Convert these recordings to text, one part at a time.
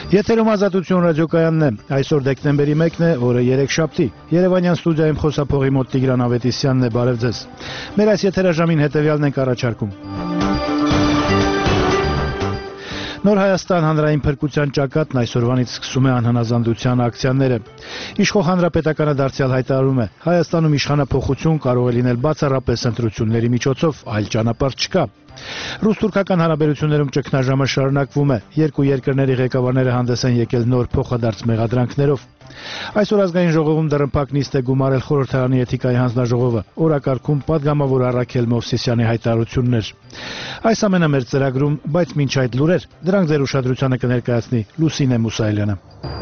Եթերում Ազատություն ռադիոկայանն է, այսօր դեկտեմբերի 1-ն է, օրը երեքշաբթի, Երևանյան ստուդիայում խոսափողի մոտ Տիգրան Ավետիսյանն է, բարև ձեզ։ Մեր այս եթերաժամին հետևյալն ենք առաջարկում։ Նոր Հայաստան հանրային փրկության ճակատն այսօրվանից սկսում է անհնազանդության ակցիաները։ Իշխող հանրապետականը դարձյալ հայտարարում է, Հայաստանում իշխանափոխություն կարող է լինել բացառապես ընտրությունների միջոցով, այլ ճանապարհ չկա։ Ռուս-թուրքական հարաբերություններում ճգնաժամը շարունակվում է, երկու երկրների ղեկավարները հանդես են եկել նոր փոխադարձ մեղադրանքներով։ Այսօր ազգային ժողովում դռնփակ նիստ է գումարել խորհրդարանի էթիկայի հանձնաժողովը, օրակարգում պատգամավոր Առաքել Մովսիսյանի հայտարարություններ։ Այս ամենը մեր ծրագրում, բայց մինչ այդ լուրեր, դրանք ձեր ուշադրությանը կներկայացնի Լուսինե Մուսայելյանը։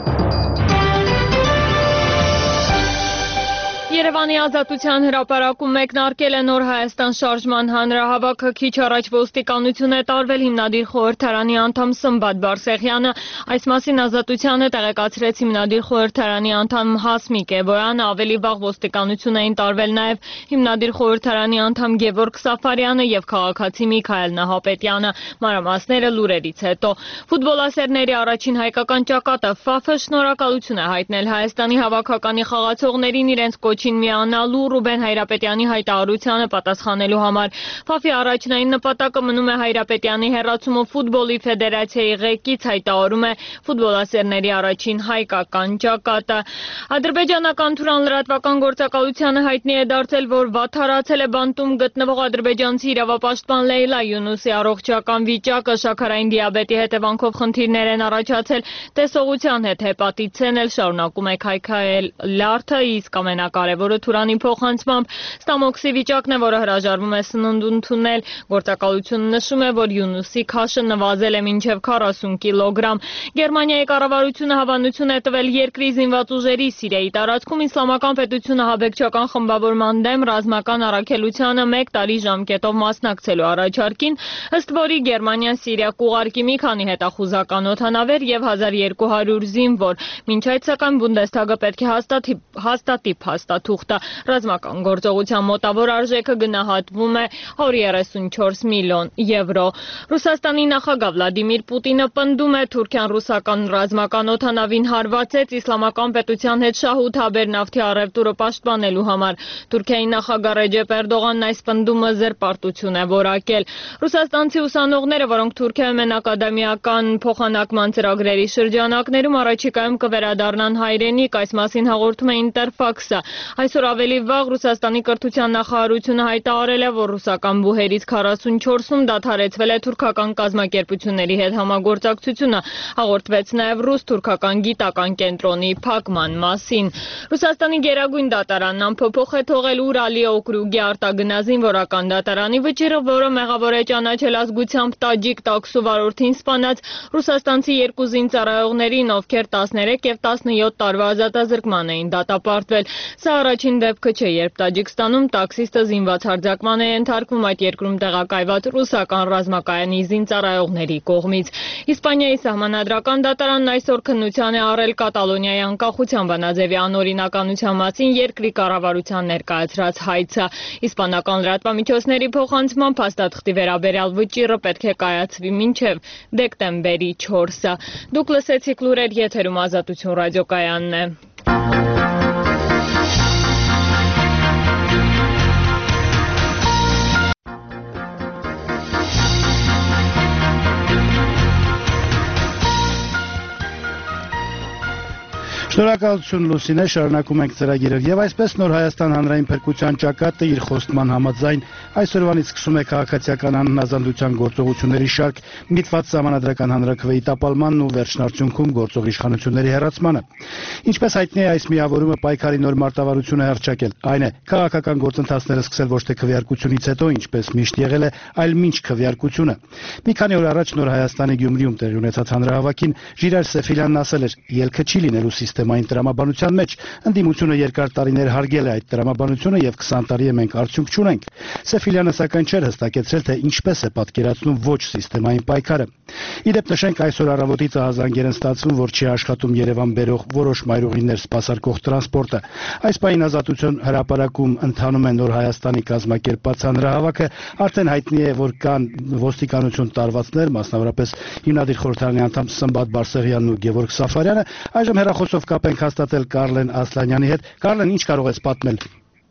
Երևանի Ազատության հրապարակում մեկնարկել է Նոր Հայաստան շարժման հանրահավաքը, քիչ առաջ ոստիկանություն է տարվել հիմնադիր խորհրդարանի անդամ Սմբատ Բարսեղյանը, այս մասին Ազատությանը տեղեկացրեց հիմնադիր խորհրդարանի անդամ Հասմիկ Էբոյանը, ավելի վաղ ոստիկանություն էին տարվել նաև հիմնադիր խորհրդարանի անդամ Գևորգ Սաֆարյանը և քաղաքացի Միքայել Նահապետյանը, մանրամասները լուրերից հետո։ Ֆուտբոլասերների առաջին հայկական ճակատը ՖԱՖ-ը շնորհակալություն է հայտնել Հայաստանի հավաքականի խաղացողներին իրենց կոչին միանալու Ռուբեն Հայրապետյանի հայտարարությանը պատասխանելու համար։ ՖԱՖ-ի առաջնային նպատակը մնում է Հայրապետյանի հեռացումը ֆուտբոլի ֆեդերացիայի ղեկից, հայտարարում է ֆուտբոլասերների առաջին հայկական ճակատը։ Ադրբեջանական Թուրան լրատվական գործակալությանը հայտնի է դարձել, որ վատթարացել է բանտում գտնվող ադրբեջանցի իրավապաշտպան Լեյլա Յունուսի առողջական վիճակը, շաքարային դիաբետի հետևանքով խնդիրներ են առաջացել, տեսողության հետ հեպատիտ C-ն էլ շարունակում է քայքայել լարդը, իսկ ամենակարևորը Թուրանի փոխանցմամբ ստամոքսի վիճակն է, որը հրաժարվում է սնունդ ընդունել։ Գործակալությունը նշում է, որ Յունուսի քաշը նվազել է մինչև 40 կիլոգրամ։ Գերմանիայի կառավարությունը հավանություն է տվել երկրի զինված ուժերի Սիրիայի տարածքում իսլամական պետությունը ահաբեկչական խմբավորման դեմ ռազմական առաքելությանը 1 տարի ժամկետով մասնակցելու առաջարկին, ըստ որի Գերմանիան Սիրիա կուղարկի մի քանի հետախուզական օդանավեր և 1200 զինվոր։ Մինչ այդ սակայն Բունդեսթագը պետք է հաստատի փաստաթուղթը։ Ռազմական գործողության մոտավոր արժեքը գնահատվում է 134 միլիոն եվրո։ Ռուսաստանի նախագահ Վլադիմիր Պուտինը պնդում է, Թուրքիան ռուսական ռազմական օդանավին հարվածեց իսլամական պետության հետ շահութ հաբերնավթի առևտուրը պաշտպանելու համար։ Թուրքիայի նախագահ Ռեջեփ Էրդողանն այս պնդումը զերպարտություն է որակել։ Ռուսաստանցի ուսանողները, որոնք Թուրքիայում են ակադեմիական փոխանակման ծրագրերի շրջանակներում, առաջիկայում կվերադառնան հայրենիք, այս մասին հաղորդում է Interfax-ը։ Այսօր ավելի վաղ Ռուսաստանի կրթության նախարարությունը հայտարարել է, որ ռուսական բուհերից 44-ում դադարեցվել է թուրքական կազմակերպությունների հետ համագործակցությունը, հաղորդվեց նաև ռուս-թուրքական գիտական կենտրոնի փակման մասին։ Ռուսաստանի գերագույն դատարանն անփոփոխ է թողել Ուրալի օկրուգի արտագնազին որական դատարանի վճիռը, որը մեղավոր է ճանաչել ազգությամբ տաջիկ տաքսու վարորդին սպանած ռուսաստանցի երկու զինծառայողներին, ովքեր 13 և 17 տարվա ազատազրկման էին դատապարտվել։ Սա առաջին դեպքը չէ, երբ Տաջիկստանում տաքսիստը զինված հարձակման է ենթարկվում այդ երկրում տեղակայված ռուսական ռազմակայանի զինծառայողների կողմից։ Իսպանիայի սահմանադրական դատարանն այսօր քննության է առել Կատալոնիայի անկախության բանաձևի անօրինականության մասին երկրի կառավարության ներկայացրած հայցը։ Իսպանական լրատվամիջոցների փոխանցմամբ փաստաթղթի վերաբերյալ վճիռը պետք է կայացվի մինչև դեկտեմբերի 4-ը։ Դուք լսեցիք լուրեր, եթերում Ազատություն ռադիոկայանն է։ Շնորհակալություն Լուսինե, շարունակում ենք ծրագիրը եւ այսպես Նոր Հայաստան հանրային փրկության ճակատը իր խոստման համաձայն այսօրվանից սկսում է քաղաքացիական անհնազանդության գործողությունների շարք, միտված սահմանադրական հանրաքվեի տապալմանն ու վերջնարդյունքում գործող իշխանությունների հեռացմանը։ Ինչպես հայտնի է, այս միավորումը պայքարի նոր մարտավարություն է հռչակել, այն է քաղաքական գործընթացները սկսել ոչ թե քվեարկությունից հետո, ինչպես միշտ եղել է, այլ մինչ քվեարկությունը։ Մի քանի օր առաջ Նոր Հայաստանի Գյումրիում տեղի ունեցած հանրահավաքին Ժիրայր Սեֆիլյանն ասել էր, ելքը չի լինելու սիստեմային տրամաբանության մեջ։ Ընդդիմությունը երկար տարիներ հարգել է այդ տրամաբանությունը եւ 20 տարի է մենք արդյունք չունենք։ Սեֆիլյանը սակայն չէր հստակեցրել, թե ինչպես է պատկերացնում ոչ սիստեմային պայքարը։ Իդեպ նշենք, այսօր առավոտից ահազանգեր են ստացվում, որ չի աշխատում Երևան բերող որոշ մայրուղիներ սպասարկող տրանսպորտը։ Այս պահին Ազատություն հրապարակում ընթանում է Նոր Հայաստանի կազմակերպած հանրահավաքը, արդեն հայտնի է, որ կան ոստիկանություն տարվածներ, մասնավորապես հիմնադիր խորհրդարանի անդամ Սմբատ Բարսեղյանն ու Գևորգ Սաֆարյանը։ Այժմ հեռախոսով կապ ենք հաստատել Կարլեն Ասլանյանի հետ։ Կարլեն, ինչ կարող ես պատմել։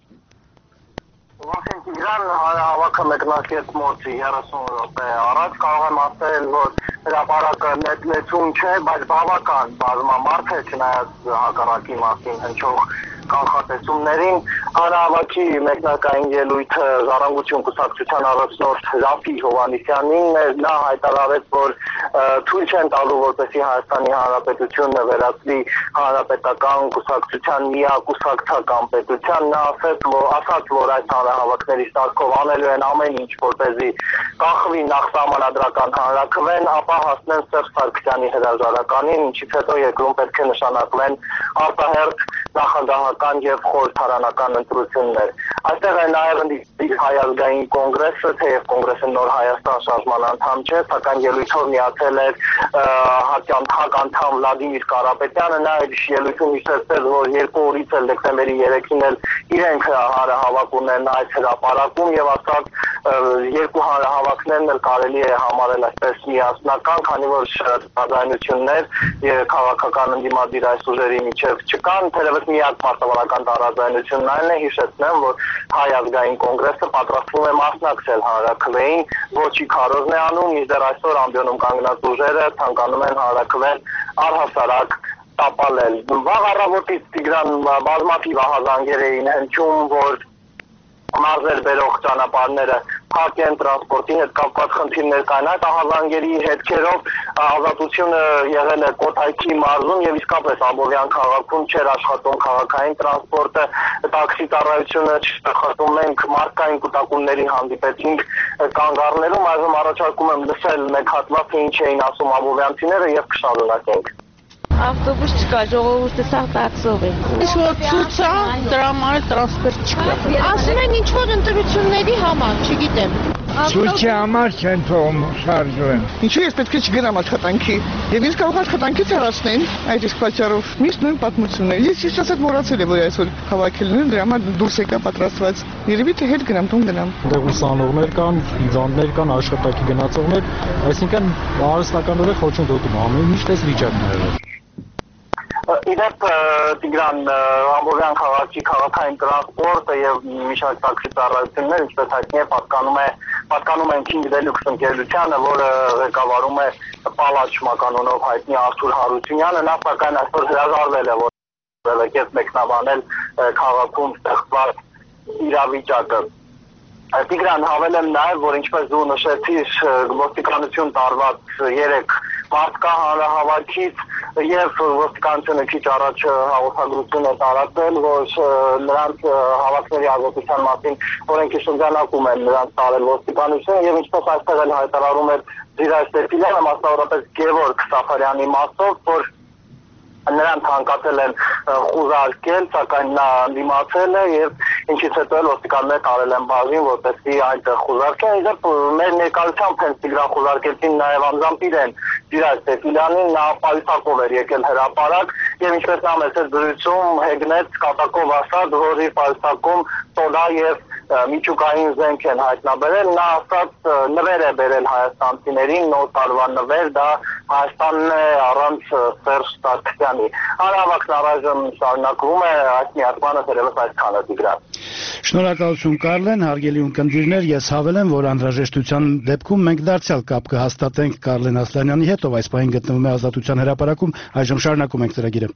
Հավաքը մեկնարկեց մոտ 30 րոպե առաջ, կարող եմ ասել, որ հրապարակը մեծություն չէ, բայց բավական բազմամարդ է, չնայած հակառակի մասին հնչող կանխատեսումներին։ Հանրահավաքի մեկնարկային ելույթը Ժառանգություն կուսակցության առաջնորդ Ռաֆի Հովհաննիսյանին էր, նա հայտարարեց, որ թույլ չեն տալու, որպեսզի Հայաստանի Հանրապետությունը վերածվի հանրապետական կուսակցության միակուսակցական պետության։ Նա ասաց, որ այս հանրահավաքների շարքով անելու են ամեն ինչ, որպեսզի կախվի նախ սահմանադրական հանրաքվեն, ապա հասնեն Սերժ Սարգսյանի հրաժարականին, ինչից հետո երկրում պետք է նշանակվեն արտահերթ նախագահական եւ խորհրդարանական ընտրություններ։ Այստեղ է նաեւ Հայ ազգային կոնգրեսը, թեև կոնգրեսը Նոր Հայաստան շարժման անդամ չէ, սակայն ելույթով միացել էր հակ անդամ Վլադիմիր Կարապետյանը, նա այդ ելույթում հիշեցրեց, որ 2 օրից էլ դեկտեմբերի 3-ին էլ իրենք հանրահավաք ունեն այս հրապարակում եւ ասաց, 2 հանրահավաքներն էլ կարելի է համարել այսպես միասնական, քանի որ տարաձայնություններ քաղաքական ընդդիմադիր այս ուժերի միջև չկան, թերևս միակ մարտավարական տարաձայնությունն այն է, հիշեցնեմ, որ Հայ ազգային կոնգրեսը պատրաստվում է մասնակցել հանրաքվեին, ոչի քարոզն է անում, մինչդեռ այսօր ամբիոնում կանգնած ուժերը ցանկանում են հանրաքվեն առհասարակ տապալել։ Վաղ առավոտից Տիգրան բազմաթիվ ահազանգեր էին հնչում, որ մարզեր բերող ճանապարհները փակ են, տրանսպորտի հետ կապված խնդիրներ կան, այդ ահազանգերի հետքերով Ազատությունը եղել է Կոթայքի մարզում եւ իսկապես Աբովյան քաղաքում չէր աշխատում քաղաքային տրանսպորտը, տաքսի ծառայությունը չէր աշխատում, մենք մարդկային կուտակումների հանդիպեցինք կանգ առնելուն, այժմ առաջարկում եմ լսել մեկ հատված, թե ինչ էին ասում աբովյանցիները եւ կշարունակենք։ Ավտոբուս չկա, ժողովուրդը սա տաքսով է։ Ինչ-որ ցույց է, դրա համար տրանսպորտ չկա։ Ասում են ինչ-որ ընտրությունների համար, չգիտեմ։ Ցույցի համար չեն թողում շարժվեն։ Ինչու ես պետք է չգնամ աշխատանքի։ Եվ ինձ կարող աշխատանքից հեռացնեն այդ իսկ պատճառով։ Միշտ նույն պատմությունն է։ Ես ասած մոռացել եմ, որ այսօր հավաքելն են, դրա համար դուրս եկա պատրաստված։ Երևի թե հետ գնամ, տուն գնամ։ Դեղ ուսանողներ կան, իդանտներ կան, աշխատանքի գնացողներ, այսինքն արհեստականորեն խոչընդոտում ամեն ինչ դες վիճակներ։ Իդեպ Տիգրան Աբովյան քաղաքի քաղաքային տրանսպորտը եւ մի շարք տաքսի ծառայություններ, ինչպես հայտնի է, պատկանում են King Deluxe ընկերությանը, որը ղեկավարում է Պալաչ մականունով հայտնի Արթուր Հարությունյանը, նա սակայն այսօր հրաժարվել է, որ եկեց մեկնաբանել քաղաքում ստեղծված իրավիճակը։ Տիգրան, հավելեմ նաև, որ ինչպես դու նշեցիր, ոստիկանություն տարված 3 մարդկա հանրահավաքից եւ ոստիկանությունը քիչ առաջ հաղորդագրություն է տարածել, որ նրանց հավաքների ազատության մասին օրենքի շրջանակում են նրանց տարել ոստիկանություն եւ ինչպես այստեղ էլ հայտարարում էր Զիրայր Սեֆիլյանը, մասնավորապես Գևորգ Սաֆարյանի մասով, որ նրան ցանկացել են խուզարկել, սակայն նա դիմացել է եւ ինչից հետո ոստիկանները տարել են բաժին, որպեսզի այնտեղ խուզարկեն։ Իդեպ մեր ներկայությամբ հենց Տիգրան խուզարկեցին նաեւ անձամբ իրեն Զիրայր Սեֆիլյանին, նա պայուսակով էր եկել հրապարակ եւ ինչպես նա մեծ դրույթում հեգնեց կատակով ասած, որ իր պայուսակում տոդա եւ միջուկային զենք են հայտնաբերել, նա ասաց նվեր է բերել հայաստանցիներին, նոր տարվա նվեր, դա Հայաստանն է առանց Սերժ Սարգսյանի։ Հանրահավաքն առայժմ շարունակվում է, այս միացմանը թերևս այսքանը Տիգրան։ Շնորհակալություն Կարլեն, հարգելի ունկնդիրներ, ես հավելեմ, որ անհրաժեշտության դեպքում մենք դարձյալ կապ կհաստատենք Կարլեն Ասլանյանի հետ, ով այս պահին գտնվում է Ազատության հրապարակում, այժմ շարունակում ենք ծրագիրը։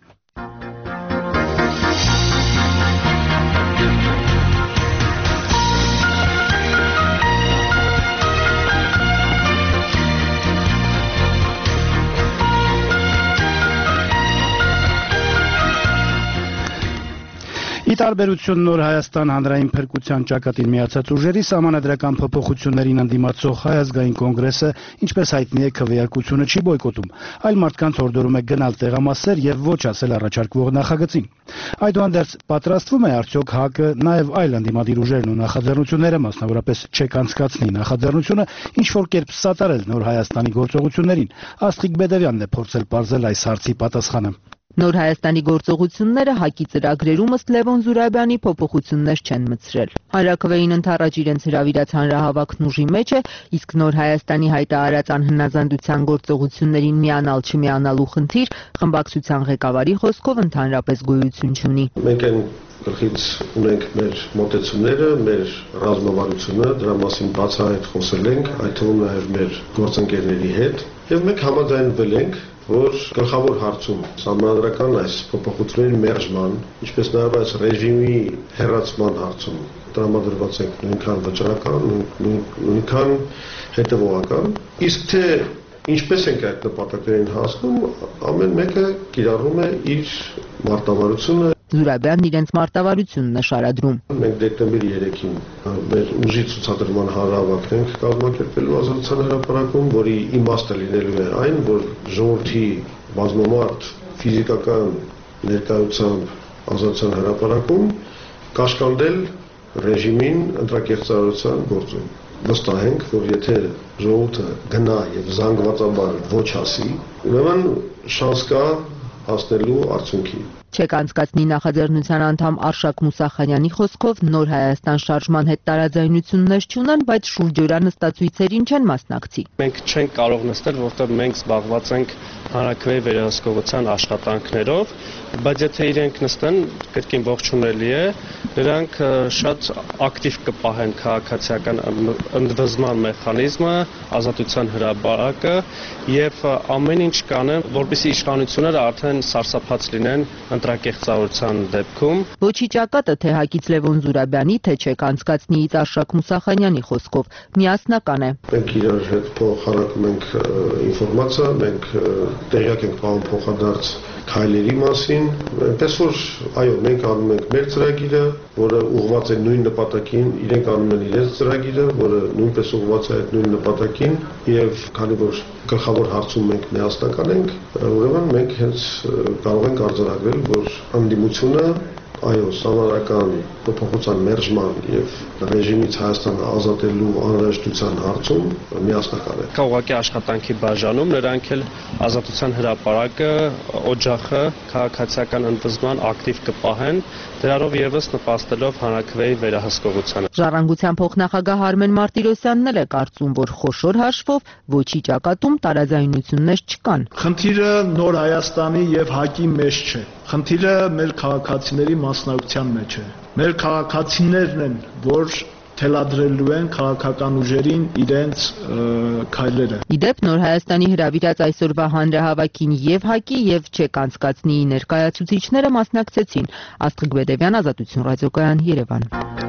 Ի տարբերություն Նոր Հայաստան հանրային փրկության ճակատին միացած ուժերի, սահմանադրական փոփոխություններին ընդդիմացող Հայ ազգային կոնգրեսը, ինչպես հայտնի է, քվեարկությունը չի բոյկոտում, այլ մարդկանց հորդորում է գնալ տեղամասեր եւ ոչ ասել առաջարկվող նախագծին։ Այդուհանդերձ պատրաստվում է արդյոք ՀԱԿ-ը նաեւ այլ ընդդիմադիր ուժերն ու նախաձեռնությունները, մասնավորապես չեք անցկացնի նախաձեռնությունը, ինչ որ կերպ սատարել Նոր Հայաստանի գործողություններին։ Աստղիկ Բեդևյանն է փորձել պարզել այս հարցի պատասխանը։ Նոր Հայաստանի գործողությունները ՀԱԿ-ի ծրագրերում ըստ Լևոն Զուրաբյանի փոփոխություններ չեն մտցրել։ Հանրաքվեին ընդառաջ իրենց հրավիրած հանրահավաքն ուժի մեջ է, իսկ Նոր Հայաստանի հայտարարած անհնազանդության գործողություններին միանալ չմիանալու խնդիր խմբակցության ղեկավարի խոսքով ընդհանրապես գոյություն չունի։ Մենք այն գլխից ունենք մեր մոտեցումները, մեր ռազմավարությունը, դրա մասին բացահայտ խոսել ենք, այդ թվում նաև մեր գործընկերների հետ, եւ մենք համաձայնվել ենք, որ գլխավոր հարցում սահմանադրական այս փոփոխությունների մերժման, ինչպես նաև այս ռեժիմի հեռացման հարցում տրամադրված ենք նույնքան վճռական, նույնքան հետևողական, իսկ թե ինչպես ենք այդ նպատակներին հասնում, ամեն մեկը կիրառում է իր մարտավարությունը։ Զուրաբյանն իրենց մարտավարությունն է շարադրում։ Մենք դեկտեմբերի 3-ին մեր ուժի ցուցադրման հանրահավաքն ենք կազմակերպելու Ազատության հրապարակում, որի իմաստը լինելու է այն, որ ժողովրդի բազմամարդ ֆիզիկական ներկայությամբ Ազատության հրապարակում կաշկանդել ռեժիմին ընտրակեղծարարության գործում։ Վստահ ենք, որ եթե ժողովուրդը գնա եւ զանգվածաբար ոչ ասի, ուրեմն շանս կա հասնելու արդյունքի։ Չեք անցկացնի նախաձեռնության անդամ Արշակ Մուսախանյանի խոսքով Նոր Հայաստան շարժման հետ տարաձայնություններ չունեն, բայց շուրջօրյա նստածույցերին չեն մասնակցի։ Մենք չենք կարող նստել, որտեղ մենք զբաղված ենք հանրաքվեի վերահսկողության աշխատանքներով, բայց եթե իրենք նստեն, կրկին ողջունելի է, նրանք շատ ակտիվ կպահեն քաղաքացիական ընդվզման մեխանիզմը, Ազատության հրապարակը եւ ամեն ինչ կանեն, որպեսզի իշխանությունները արդեն սարսափած լինեն ընտրակեղծարարության դեպքում։ Ոչի ճակատը թե ՀԱԿ-ից Լևոն Զուրաբյանի, թե չեք անցկացնիից Արշակ Մուսախանյանի խոսքով միասնական է։ Մենք իրար հետ փոխանակում ենք ինֆորմացիա, մենք տեղյակ ենք պահում փոխադարձ քայլերի մասին, այնպես որ այո, մենք անում ենք մեր ծրագիրը, որը ուղղված է նույն նպատակին, իրենք անում են իրենց ծրագիրը, որը նույնպես ուղղված է այդ նույն նպատակին, եւ քանի որ գլխավոր հարցում մենք միասնական ենք, ուրեմն մենք հենց կարող ենք արձանագրել, որ անդիմությունը այո, սահմանադրական փոփոխության մերժման եւ ռեժիմից Հայաստանը ազատելու անհրաժեշտության հարցում միասնական է։ Ուղղակի աշխատանքի բաժանում նրանք էլ Ազատության հրապարակը, օջախը քաղաքացիական ընդվզման ակտիվ կպահեն, դրարով եւս նպաստելով հանրաքվեի վերահսկողությանը։ Ժառանգության փոխնախագահ Արմեն Մարտիրոսյանն էլ է կարծում, որ խոշոր հաշվով ոչի ճակատում տարաձայնություններ չկան։ Խնդիրը Նոր Հայաստանի եւ ՀԱԿ-ի մեջ չէ։ Խնդիրը մեր քաղաքացիների մասնակցության մեջ է։ Մեր քաղաքացիներն են, որ թելադրելու են քաղաքական ուժերին իրենց քայլերը։ Իդեպ Նոր Հայաստանի հրավիրած այսօրվա հանրահավաքին եւ ՀԱԿ-ի եւ չեք անցկացնի ներկայացուցիչները մասնակցեցին։ Աստղիկ Բեդևյան, Ազատություն ռադիոկայան, Երևան։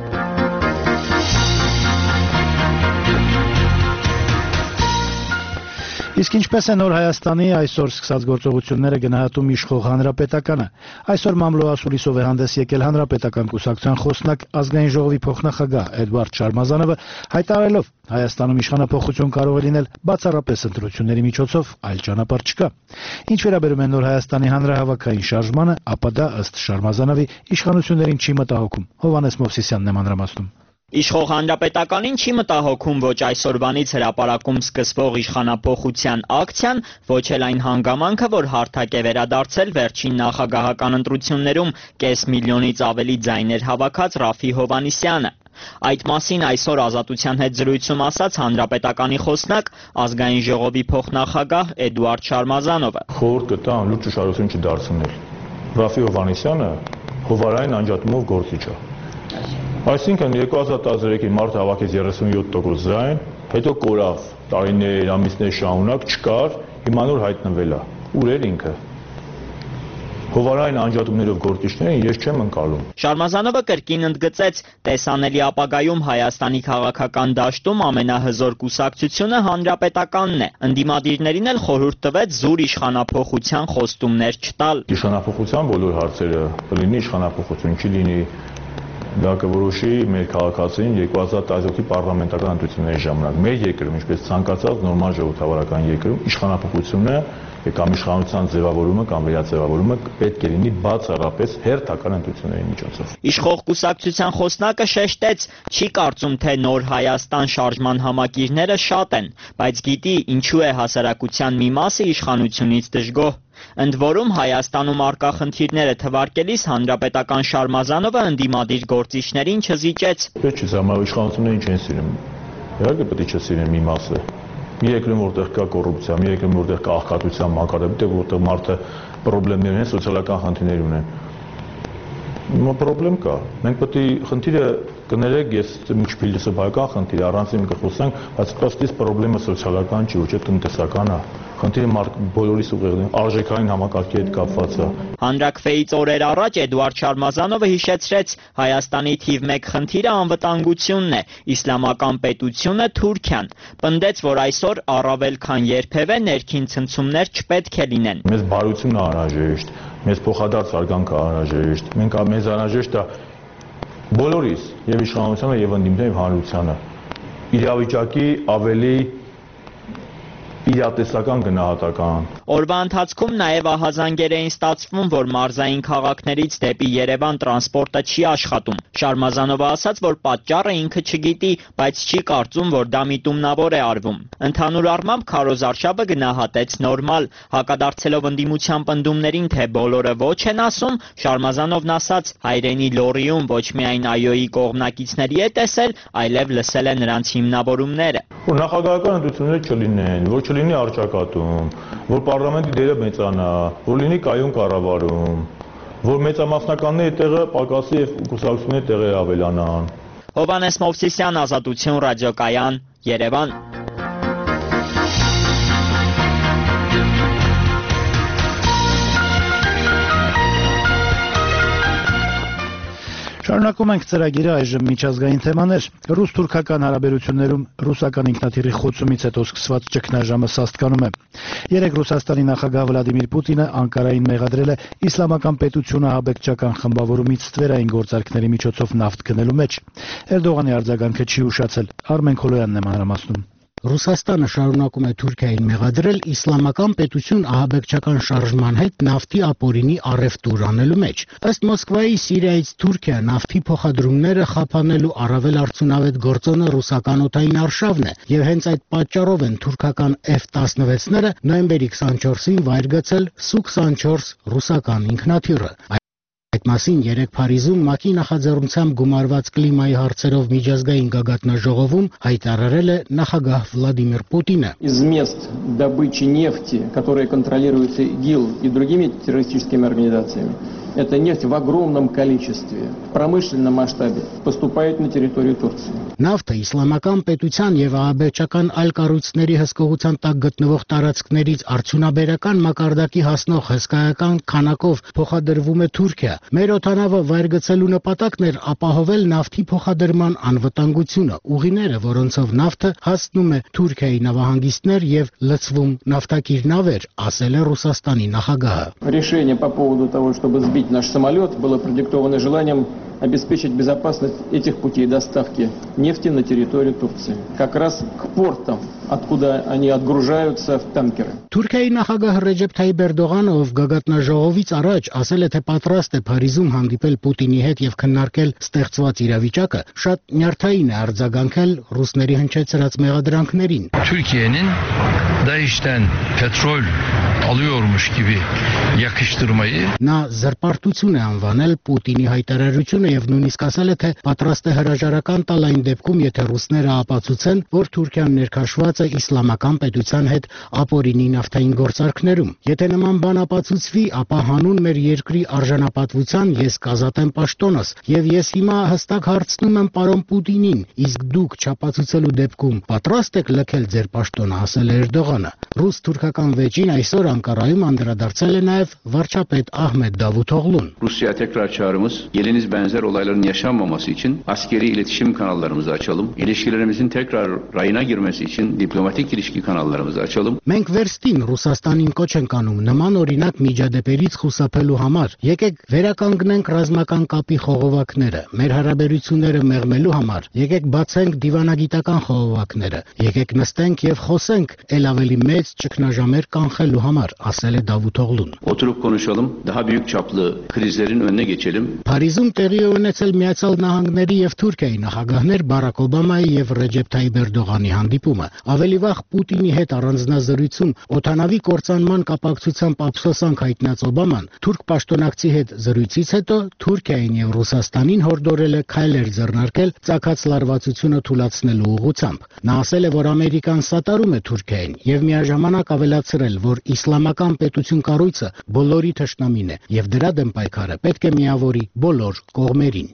Իսկ ինչպես է Նոր Հայաստանի այսօր սկսած գործողությունները գնահատում իշխող հանրապետականը։ Այսօր մամլո ասուլիսով է հանդես եկել հանրապետական կուսակցության խոսնակ ազգային ժողովի փոխնախագահ Էդվարդ Շարմազանովը, հայտարարելով Հայաստանում իշխանափոխություն կարող է լինել բացառապես ընտրությունների միջոցով, այլ ճանապարհ չկա։ Ինչ վերաբերում է Նոր Հայաստանի հանրահավաքային շարժմանը, ապա դա ըստ Շարմազանովի իշխանություններին չի մտահոգում։ Հովհաննես Մովսիսյանն է մանրամասնում։ Իշխող հանրապետականին չի մտահոգում ոչ այսօրվանից հրապարակում սկսվող իշխանափոխության ակցիան, ոչ էլ այն հանգամանքը, որ հարթակ է վերադարձել վերջին նախագահական ընտրություններում կես միլիոնից ավելի ձայներ հավաքած Ռաֆի Հովհաննիսյանը։ Այդ մասին այսօր Ազատության հետ զրույցում ասաց հանրապետականի խոսնակ ազգային ժողովի փոխնախագահ Էդվարդ Շարմազանովը։ Խորհուրդ կտամ լուրջ ուշադրություն չդարձնել։ Ռաֆի Հովհաննիսյանը հովարային անջատումով գործիչ է։ Այսինքն 2013-ի մարտ հավաքեց 37% ձայն, հետո կորավ, տարիներ, ամիսներ շարունակ չկար, հիմա նոր հայտնվել է։ Ուր էր ինքը։ Հովարային անջատումներով գործիչներին ես չեմ ընկալում։ Շարմազանովը կրկին ընդգծեց, տեսանելի ապագայում Հայաստանի քաղաքական դաշտում ամենահզոր կուսակցությունը Հանրապետականն է։ Ընդդիմադիրներին էլ խորհուրդ տվեց զուր իշխանափոխության խոստումներ չտալ։ Իշխանափոխության բոլոր հարցերը, կլինի իշխանափոխություն, չի լինի, դա կորոշի մեր քաղաքացին 2017-ի պարլամենտական ընտրությունների ժամանակ։ Մեր երկրում, ինչպես ցանկացած նորմալ ժողովրդավարական երկրում, իշխանափոխությունը կամ իշխանության ձևավորումը կամ վերաձևավորումը պետք է լինի բացառապես հերթական ընտրությունների միջոցով։ Իշխող կուսակցության խոսնակը շեշտեց, չի կարծում, թե Նոր Հայաստան շարժման համակիրները շատ են, բայց գիտի ինչու է հասարակության մի մասը իշխանությունից դժգոհ։ Ընդ որում Հայաստանում արկա խնդիրները թվարկելիս հանրապետական Շարմազանովը ընդդիմադիր գործիչներին չզիջեց։ Պետք չէ համարել իշխանություններին չեն սիրում։ Իհարկե պետք է չսիրեն մի մասը։ Մի երկրում որտեղ կա կոռուպցիա, մի երկրում որտեղ կա աղքատության մակարդակ, որտեղ մարդը խնդիրներ ունեն, սոցիալական խնդիրներ ունեն։ Մի խնդրեմ կա։ Մենք պետք է խնդիրը կներեք, ես մի փիլիսոփայական խնդիր, առանցին կխոսենք, բայց ըստ խնդիրը սոցիալական չի, ոչ տնտեսական է։ Խնդիրը բոլորիս ուղեղն արժեքային համակարգի հետ կապված է։ Հանրաքվեից օրեր առաջ Էդուարդ Շարմազանովը հիշեցրեց Հայաստանի թիվ 1 խնդիրը անվտանգությունն է, իսլամական պետությունը Թուրքիան։ Պնդեց, որ այսօր առավել քան երբևէ ներքին ցնցումներ չպետք է լինեն։ Մեզ բարությունը անհրաժեշտ, մեզ փոխադարձ արգանքը անհրաժեշտ։ Մեզ անհրաժեշտ է բոլորիս, եւ իշխանությունը, եւ ընդդիմները, եւ հանրությանը իրավիճակի ավելի իրատեսական գնահատական։ Օրվա ընթացքում նաև ահազանգեր էին ստացվում, որ մարզային քաղաքներից դեպի Երևան տրանսպորտը չի աշխատում։ Շարմազանովը ասաց, որ պատճառը ինքը չգիտի, բայց չի կարծում, որ դա միտումնավոր է արվում։ Ընդհանուր առմամբ Քարոզ Արշավը գնահատեց նորմալ, հակադարձելով ընդդիմության պնդումներին, թե բոլորը ոչ են ասում, Շարմազանովն ասաց, հայրենի լոռիում ոչ միայն ԱՅՈ-ի կողմնակիցների է տեսել, այլև լսել է նրանց հիմնավորումները։ Որ նախագահական ընտրությունները չլինեն, որ չլինի առճակատում, որ պարլամենտի դերը մեծանա, որ լինի կայուն կառավարում, որ մեծամասնականների տեղը պակասի եւ կուսակցությունների տեղերը ավելանան։ Հովհաննես Մովսիսյան, Ազատություն ռադիոկայան, Երևան։ Շարունակում ենք ծրագիրը այժմ միջազգային թեմաներ։ Ռուս-թուրքական հարաբերություններում ռուսական ինքնաթիռի խոցումից հետո սկսված ճգնաժամը սաստկանում է։ Երեկ Ռուսաստանի նախագահ Վլադիմիր Պուտինը Անկարային մեղադրել է իսլամական պետությունը ահաբեկչական խմբավորումից ստվերային գործարքների միջոցով նավթ գնելու մեջ։ Էրդողանի արձագանքը չի ուշացել։ Արմեն Քոլոյանն է մանրամասնում։ Ռուսաստանը շարունակում է Թուրքիային մեղադրել իսլամական պետություն ահաբեկչական շարժման հետ նավթի ապօրինի առևտուր անելու մեջ։ Ըստ Մոսկվայի Սիրիայից Թուրքիա նավթի փոխադրումները խափանելու առավել արդյունավետ գործոնը ռուսական օդային արշավն է, եւ հենց այդ պատճառով են թուրքական F-16-ները նոյեմբերի 24-ին վայր գցել Su-24 ռուսական ինքնաթիռը։ Այդ մասին երեկ Փարիզում ՄԱԿ-ի նախաձեռնությամբ գումարված կլիմայի հարցերով միջազգային գագաթնաժողովում հայտարարել է նախագահ Վլադիմիր Պուտինը։ Из мест добычи нефти, которые контролируются ИГИЛ и другими террористическими организациями, эта нефть в огромном количестве, в промышленном масштабе поступает на территорию Турции. Նավթը իսլամական պետության եւ ահաբեկչական այլ կառույցների հսկողության տակ գտնվող տարածքներից արդյունաբերական մակարդակի հասնող հսկայական քանակով փոխադրվում է Թուրքիա։ Մեր օդանավը վայր գցելու նպատակն էր ապահովել նավթի փոխադրման անվտանգությունը, ուղիները, որոնցով նավթը հասնում է Թուրքիայի նավահանգիստներ եւ լցվում նավթակիր նավեր, ասել է Ռուսաստանի նախագահը։ Решение по поводу того, чтобы сбить наш самолет, было продиктовано желанием обеспечить безопасность этих путей доставки нефти на территорию Турции, как раз к портам, откуда они отгружаются в танкеры. Թուրքիայի նախագահ Ռեջեփ Թայիփ Էրդողանը, ով գագաթնաժողովից առաջ ասել է, թե պատրաստ է Փարիզում հանդիպել Պուտինի հետ եւ քննարկել ստեղծված իրավիճակը, շատ նյարդային է արձագանքել ռուսների հնչեցրած մեղադրանքներին։ Türkiye'nin DAEŞ'ten petrol alıyormuş gibi yakıştırmayı Նա զրպարտություն է անվանել Պուտինի հայտարարությունը եւ նույնիսկ ասել է, թե պատրաստ է հրաժարական տալ այն դեպքում, եթե ռուսները ապացուցեն, որ Թուրքիան ներքաշված է իսլամական պետության հետ ապօրինի նավթային գործարքներում։ Եթե նման բան ապացուցվի, ապա հանուն մեր երկրի արժանապատվության ես կազատեմ պաշտոնս եւ ես հիմա հստակ հարցնում եմ պարոն Պուտինին, իսկ դուք չապացուցելու դեպքում պատրաստ եք լքել ձեր պաշտոնը, ասել է Էրդողանը։ Ռուս-թուրքական վեճին այսօր Անկարայում անդրադարձել է նաև վարչապետ Ահմեդ Davutoglu'n. Rusya tekrar çağrımız geliniz benzer olayların yaşanmaması için askeri iletişim kanallarımızı açalım. İlişkilerimizin tekrar rayına girmesi için diplomatik ilişki kanallarımızı açalım. Մենք վերստին Ռուսաստանին կոչ ենք անում նման օրինակ միջադեպերից խուսափելու համար։ Եկեք վերականգնենք ռազմական կապի խողովակները, մեր հարաբերությունները մեղմելու համար։ Եկեք բացենք դիվանագիտական խողովակները։ Եկեք նստենք եւ խոսենք ել ավելի մեծ ճգնաժամեր կանխելու համար, ասել է Davutoglu'n։ Oturup konuşalım. Daha büyük çaplı krizlerin önüne geçelim. Փարիզում տեղի է ունեցել Միացյալ Նահանգների եւ Թուրքիայի նախագահներ Բարակ Օբամայի եւ Ռեջեփ Թայիփ Էրդողանի հանդիպումը։ Ավելի վաղ Պուտինի հետ առանձնազրույցում օդանավի կործանման կապակցությամբ ափսոսանք հայտնած Օբաման թուրք պաշտոնակցի հետ զրույցից հետո Թուրքիային եւ Ռուսաստանին հորդորել է քայլեր ձեռնարկել ծագած լարվածությունը թույլատնելու ուղղությամբ։ Նա ասել է, որ Ամերիկան սատարում է Թուրքիային եւ միաժամանակ ավելացրել, որ իսլամական պետություն կառույցը բոլորի թշնամին է եւ դրա դեմ պայքարը պետք է միավորի բոլոր կողմերին։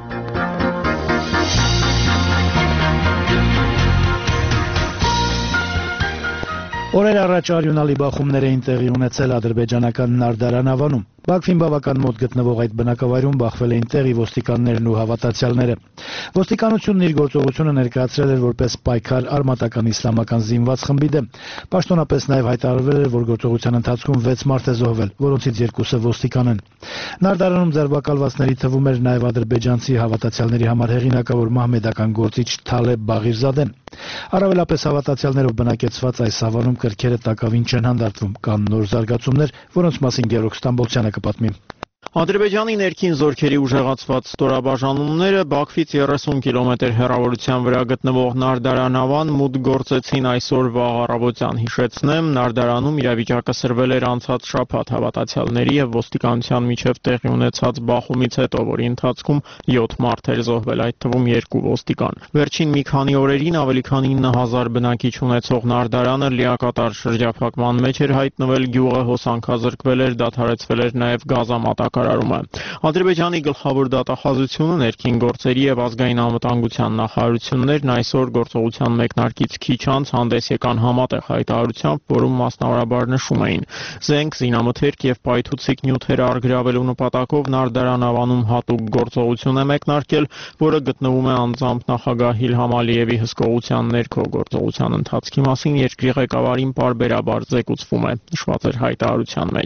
Օրեր առաջ արյունալի բախումներ էին տեղի ունեցել ադրբեջանական Նարդարան ավանում։ Բաքվին բավական մոտ գտնվող այդ բնակավայրում բախվել էին տեղի ոստիկաններն ու հավատացյալները։ Ոստիկանությունն իր գործողությունը ներկայացրել էր որպես պայքար արմատական իսլամական զինված խմբի դեմ։ Պաշտոնապես նաև հայտարարվել էր, որ գործողության ընթացքում 6 մարդ է զոհվել, որոնցից 2-ը ոստիկան են։ Նարդարանում ձերբակալվածների թվում էր նաև ադրբեջանցի հավատացյալների համար հեղինակավոր մահմեդական գործիչ Թալեբ Բաղիրզադեն։ Առավելապես հավատացյալներով բնակեցված այս ավանում կրքերը տակավին չեն հանդարտվում, կան նոր զարգացումներ, որոնց մասին Գևորգ Ստամբոլցյանը կպատմի։ Ադրբեջանի ներքին զորքերի ուժեղացված ստորաբաժանումները Բաքվից 30 կիլոմետր հեռավորության վրա գտնվող Նարդարան ավան մուտք գործեցին այսօր վաղ առավոտյան։ Հիշեցնեմ, Նարդարանում իրավիճակը սրվել էր անցած շաբաթ հավատացյալների եւ ոստիկանության միջև տեղի ունեցած բախումից հետո, որի ընթացքում 7 մարդ էր զոհվել, այդ թվում 2 ոստիկան։ Վերջին մի քանի օրերին ավելի քան 9000 բնակիչ ունեցող Նարդարանը լիակատար շրջափակման մեջ էր հայտնվել, գյուղը հոսանքազրկվել էր, դադարեցվել էր նաեւ գազամատակարարումը։ Ադրբեջանի գլխավոր դատախազությունը ներքին գործերի եւ ազգային անվտանգության նախարարություններն այսօր գործողության մեկնարկից քիչ անց հանդես եկան համատեղ հայտարարությամբ, որում մասնավորաբար նշում էին. զենք, զինամթերք եւ պայթուցիկ նյութեր առգրավելու նպատակով Նարդարան ավանում հատուկ գործողություն է մեկնարկել, որը գտնվում է անձամբ նախագահ Իլհամ Ալիևի հսկողության ներքո։ Գործողության ընթացքի մասին երկրի ղեկավարին պարբերաբար զեկուցվում է, նշված էր հայտարարության մեջ։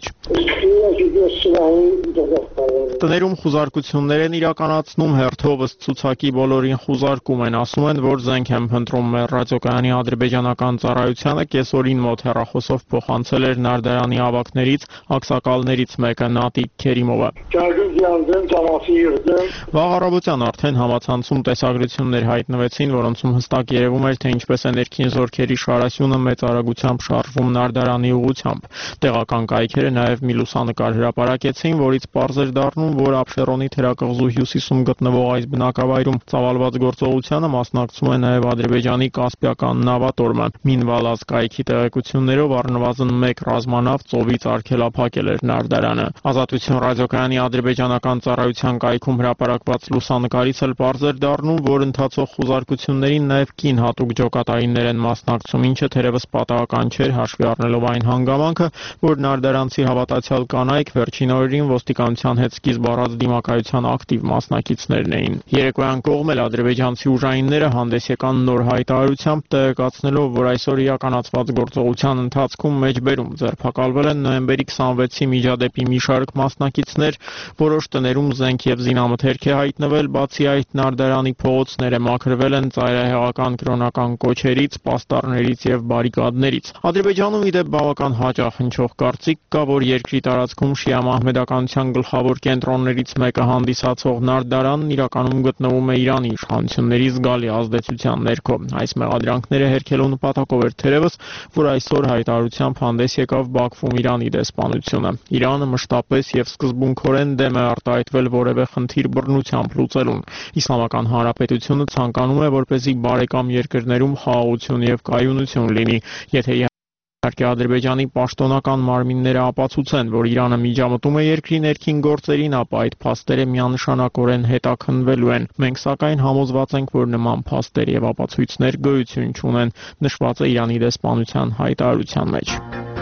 Տներում խուզարկություններ են իրականացնում, հերթով ըստ ցուցակի բոլորին խուզարկում են, ասում են, որ զենք են փնտրում։ Ռադիոկայանի ադրբեջանական ծառայությանը կեսօրին մոտ հեռախոսով փոխանցել էր Նարդարանի ավակներից ակսակալներից մեկը Նատիկ Քերիմովը։ Վաղ առավոտյան արդեն համացանցում տեսագրություններ հայտնվեցին, որոնցում հստակ երևում էր, թե ինչպես է ներքին զորքերի շարասյունը մեծ արագությամբ շարժվում Նարդարանի ուղղությամբ։ Տեղական կայքերը նաև մի լուսանկար հրապարակեցին, որից պարզ էր դառնում, որ Աբշերոնի թերակղզու հյուսիսում գտնվող այս բնակավայրում ծավալված գործողությանը մասնակցում է նաև Ադրբեջանի Կասպիական նավատորմը։ Մինվալազ կայքի տեղեկություններով առնվազն 1 ռազմանավ ծովից արգելափակել էր Նարդարանը։ Ազատություն ռադիոկայանի ադրբեջանական ծառայության կայքում հրապարակված լուսանկարից էլ պարզ էր դառնում, որ ընթացող խուզարկություններին նաև կին հատուկ ջոկատայիններ են մասնակցում, ինչը թերևս պատահական չէր, հաշվի առնելով այն հանգամանքը, որ նարդարանցի հավատացյալ կանայք վերջին օրերին ոստիկանության հետ սկիզբ առած դիմակայության ակտիվ մասնակիցներն էին։ Երեկոյան կողմ էլ ադրբեջանցի ուժայինները հանդես եկան նոր հայտարարությամբ, տեղեկացնելով, որ այսօր իրականացված գործողության ընթացքում մեջբերում ձերբակալվել են նոյեմբերի 26-ի միջադեպի մի շարք մասնակիցներ, որոշ տներում զենք եւ զինամթերք է հայտնվել, բացի այդ Նարդարանի փողոցները մաքրվել են ծայրահեղական կրոնական կոչերից, պաստառներից եւ բարիկադներից։ Ադրբեջանում ի դեպ բավական հաճախ հնչող կարծիք կա, որ երկրի տարածքում շիա մահմեդականության գլխավոր կենտրոններից մեկը հանդիսացող Նարդարանն իրականում գտնվում է Իրանի իշխանությունների զգալի ազդեցության ներքո։ Այս մեղադրանքները հերքելու նպատակով էր թերևս, որ այսօր հայտարարությամբ հանդես եկավ Բաքվում Իրանի դեսպանությունը։ Իրանը մշտապես եւ սկզբունքորեն դեմ է արտահայտվել որևէ խնդիր բռնությամբ լուծելուն։ Իսլամական Հանրապետությունը ցանկանում է, որպեսզի բարեկամ երկրներում խաղաղություն եւ կայունություն լինի, եթե Իհարկե Ադրբեջանի պաշտոնական մարմինները ապացուցեն, որ Իրանը միջամտում է երկրի ներքին գործերին, ապա այդ փաստերը միանշանակորեն հետաքննվելու են։ Մենք սակայն համոզված ենք, որ նման փաստեր եւ ապացույցներ գոյություն չունեն, նշված է Իրանի դեսպանության հայտարարության մեջ։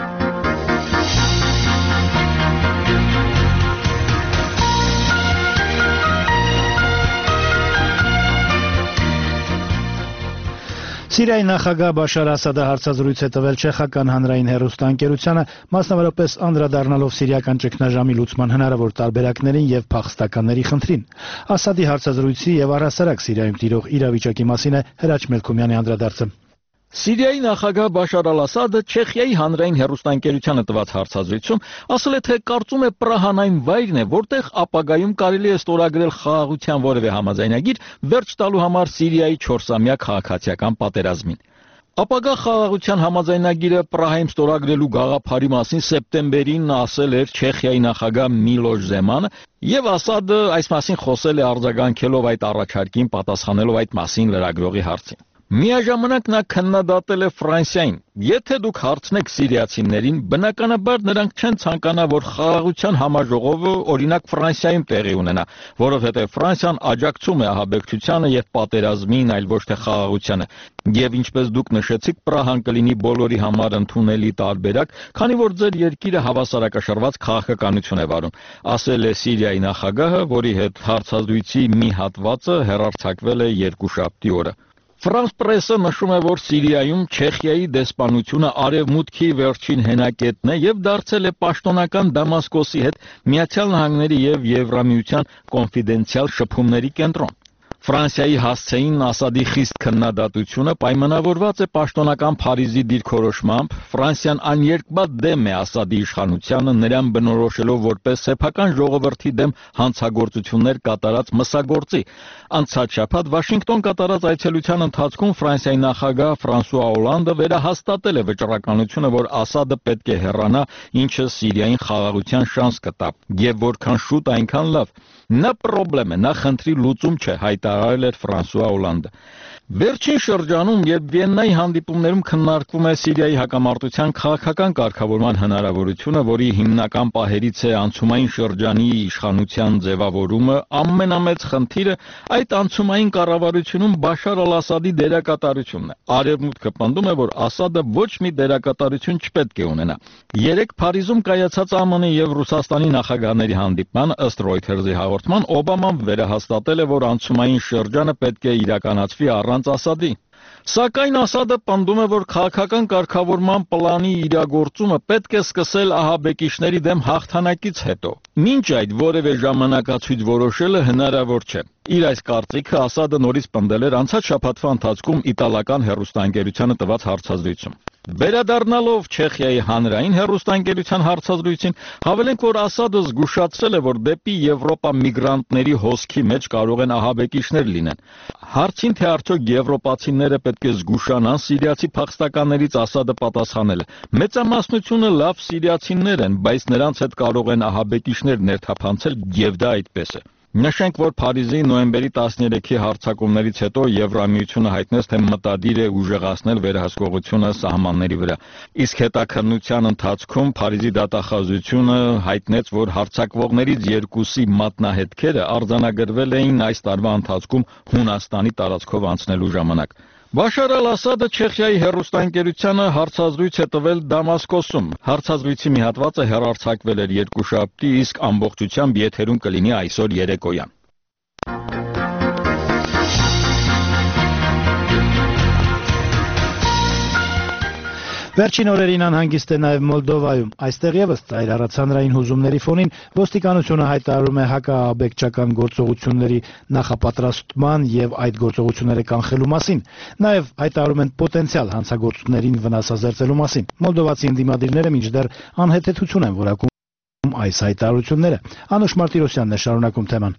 Սիրիայի նախագահ Բաշար Ասադը հարցազրույց է տվել Չեխական հանրային հեռուստաընկերությանը, մասնավորապես անդրադառնալով սիրիական ճգնաժամի լուծման հնարավոր տարբերակներին եւ փախստականների խնդրին։ Ասադի հարցազրույցի եւ առհասարակ Սիրիայում տիրող իրավիճակի մասին է Հրաչ Մելքումյանի անդրադարձը։ Սիրիայի նախագահ Բաշար ալ-Ասադը Չեխիայի հանրային հեռուստաընկերությանը տված հարցազրույցում ասել է, թե կարծում է Պրահան այն վայրն է, որտեղ ապագայում կարելի է ստորագրել խաղաղության որևէ համաձայնագիր վերջ տալու համար Սիրիայի 4-ամյա քաղաքացիական պատերազմին։ Ապագա խաղաղության համաձայնագիրը Պրահայում ստորագրելու գաղափարի մասին սեպտեմբերին ասել էր Չեխիայի նախագահ Միլոշ Զեմանը, եւ Ասադը այս մասին խոսել է արձագանքելով այդ առաջարկին, պատասխանելով այդ մասին լրագրողի հարցին։ Միաժամանակ նա քննադատել է Ֆրանսիային։ Եթե դուք հարցնեք սիրիացիներին, բնականաբար նրանք չեն ցանկանա, որ խաղաղության համաժողովը օրինակ Ֆրանսիայում տեղի ունենա, որովհետև Ֆրանսիան աջակցում է ահաբեկչությանը եւ պատերազմին, այլ ոչ թե խաղաղությանը։ Եվ ինչպես դուք նշեցիք, Պրահան կլինի բոլորի համար ընդունելի տարբերակ, քանի որ ձեր երկիրը հավասարակշռված քաղաքականություն է վարում, ասել է Սիրիայի նախագահը, որի հետ հարցազրույցի մի հատվածը հեռարձակվել է երկուշաբթի օրը։ Ֆրանս պրեսը նշում է, որ Սիրիայում Չեխիայի դեսպանությունը արևմուտքի վերջին հենակետն է եւ դարձել է պաշտոնական Դամասկոսի հետ Միացյալ Նահանգների եւ Եվրամիության կոնֆիդենցիալ շփումների կենտրոն։ Ֆրանսիայի հասցեին Ասադի խիստ քննադատությունը պայմանավորված է պաշտոնական Փարիզի դիրքորոշմամբ, Ֆրանսիան աներկբա դեմ է Ասադի իշխանությանը, նրան բնորոշելով որպես սեփական ժողովրդի դեմ հանցագործություններ կատարած մսագործի։ Անցած շաբաթ Վաշինգտոն կատարած այցելության ընթացքում Ֆրանսիայի նախագահ Ֆրանսուଆ Օլանդը վերահաստատել է վճռականությունը, որ Ասադը պետք է հեռանա, ինչը Սիրիային խաղաղության շանս կտա, եւ որքան շուտ այնքան լավ։ Նա պրոբլեմ է, նա խնդրի լուծում չէ, հայտարարել էր Ֆրանսուଆ Օլանդը։ Վերջին շրջանում, երբ Վիեննայի հանդիպումներում քննարկվում է Սիրիայի հակամարտության քաղաքական կարգավորման հնարավորությունը, որի հիմնական պահերից է անցումային շրջանի իշխանության ձևավորումը, ամենամեծ խնդիրը այդ անցումային կառավարությունում Բաշար ալ-Ասադի դերակատարությունն է։ Արևմուտքը պնդում է, որ Ասադը ոչ մի դերակատարություն չպետք է ունենա։ Երեկ Փարիզում կայացած ԱՄՆ-ի եւ Ռուսաստանի նախագահների հանդիպման ըստ Reuters-ի հաղորդման Օբաման վերահաստատել է, որ անցումային շրջանը պետք է իրականացվի առանց Ասադի։ Սակայն Ասադը պնդում է, որ քաղաքական կարգավորման պլանի իրագործումը պետք է սկսել ահաբեկիչների դեմ հաղթանակից հետո։ Մինչ այդ որևէ ժամանակացույց որոշելը հնարավոր չէ։ Իր այս կարծիքը Ասադը նորից պնդել էր անցած շաբաթվա ընթացքում իտալական հեռուստաընկերությանը տված հարցազրույցում։ Վերադառնալով Չեխիայի հանրային հեռուստաընկերության հարցազրույցին, հավելենք, որ Ասադը զգուշացրել է, որ դեպի Եվրոպա միգրանտների հոսքի մեջ կարող են ահաբեկիչներ լինեն։ Հարցին, թե արդյոք եվրոպացիները պետք է զգուշանան սիրիացի փախստականներից, Ասադը պատասխանել է. մեծամասնությունը լավ սիրիացիներ են, բայց նրանց հետ կարող են ահաբեկիչներ ներթափանցել, եւ դա այդպես է։ Նշենք, որ Փարիզի նոյեմբերի 13-ի հարձակումներից հետո Եվրամիությունը հայտնեց, թե մտադիր է ուժեղացնել վերահսկողությունը սահմանների վրա։ Իսկ հետաքննության ընթացքում Փարիզի դատախազությունը հայտնեց, որ հարձակվողներից երկուսի մատնահետքերը արձանագրվել էին այս տարվա ընթացքում Հունաստանի տարածքով անցնելու ժամանակ։ Բաշար ալ-Ասադը Չեխիայի հեռուստաընկերությանը հարցազրույց է տվել Դամասկոսում։ Հարցազրույցի մի հատվածը հեռարձակվել էր երկուշաբթի, իսկ ամբողջությամբ եթերում կլինի այսօր երեկոյան։ Վերջին օրերին անհանգիստ է նաև Մոլդովայում։ Այստեղ եւս ծայր առած հանրային հուզումների ֆոնին ոստիկանությունը հայտարարում է հակաաբեկչական գործողությունների նախապատրաստման եւ այդ գործողությունները կանխելու մասին։ Նաև հայտարարում են պոտենցիալ հանցագործություններին վնասազերծելու մասին։ Մոլդովացի ընդդիմադիրները մինչդեռ անհեթեթություն են որակում այս հայտարարությունները։ Անուշ Մարտիրոսյանն է շարունակում թեման։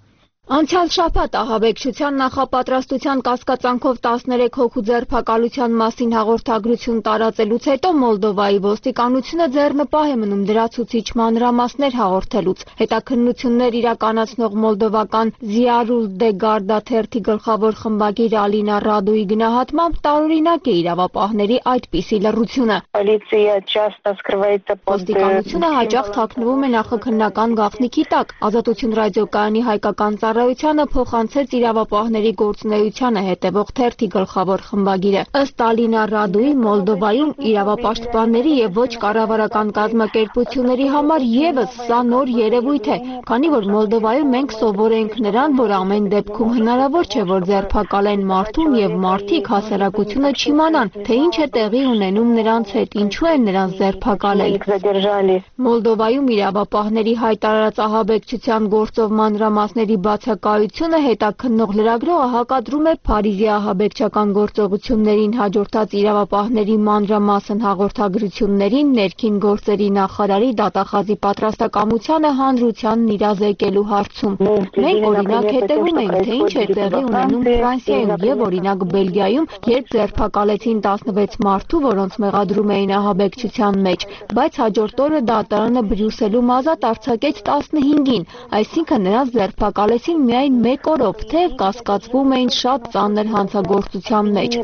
Անցյալ շաբաթ ահաբեկչության նախապատրաստության կասկածանքով 13 հոգու ձերբակալության մասին հաղորդագրություն տարածելուց հետո Մոլդովայի ոստիկանությունը ձեռնպահ է մնում լրացուցիչ մանրամասներ հաղորդելուց։ Հետաքննություններ իրականացնող մոլդովական Ziarul de Garda թերթի գլխավոր խմբագիր Ալինա Ռադուի գնահատմամբ տարօրինակ է իրավապահների այդպիսի լռությունը։ Ոստիկանությունը հաճախ թաքնվում է նախաքննական գաղտնիքի տակ։ Ազատություն ռադիոկայանի հայկական ծառայությանը փոխանցեց իրավապահների գործունեությանը հետևող թերթի գլխավոր խմբագիրը։ Ըստ Ալինա Ռադուի, Մոլդովայում իրավապաշտպանների եւ ոչ կառավարական կազմակերպությունների համար եւս սա նոր երևույթ է, քանի որ Մոլդովայում մենք սովոր ենք նրան, որ ամեն դեպքում հնարավոր չէ, որ ձերբակալեն մարդուն եւ մարդիկ հասարակությունը չիմանան, թե ինչ է տեղի ունենում նրանց հետ, ինչու են նրանց ձերբակալել։ Մոլդովայում իրավապահների հայտարարած ահաբեկչության գործով մանրամասների բացակայությունը հետաքննող լրագրողը հակադրում է Փարիզի ահաբեկչական գործողություններին հաջորդած իրավապահների մանրամասն հաղորդագրություններին, ներքին գործերի նախարարի դատախազի պատրաստակամությանը հանրությանն իրազեկելու հարցում։ Մենք օրինակ հետևում ենք, թե ինչ է տեղի ունենում Ֆրանսիայում եւ օրինակ Բելգիայում, երբ ձերբակալեցին 16 մարդու, որոնց մեղադրում էին ահաբեկչության մեջ, բայց հաջորդ օրը դատարանը Բրյուսելում ազատ արձակեց 15-ին, այսինքն նրանց ձերբակալեցին միայն մեկ օրով, թեև կասկածվում էին շատ ծանր հանցագործության մեջ։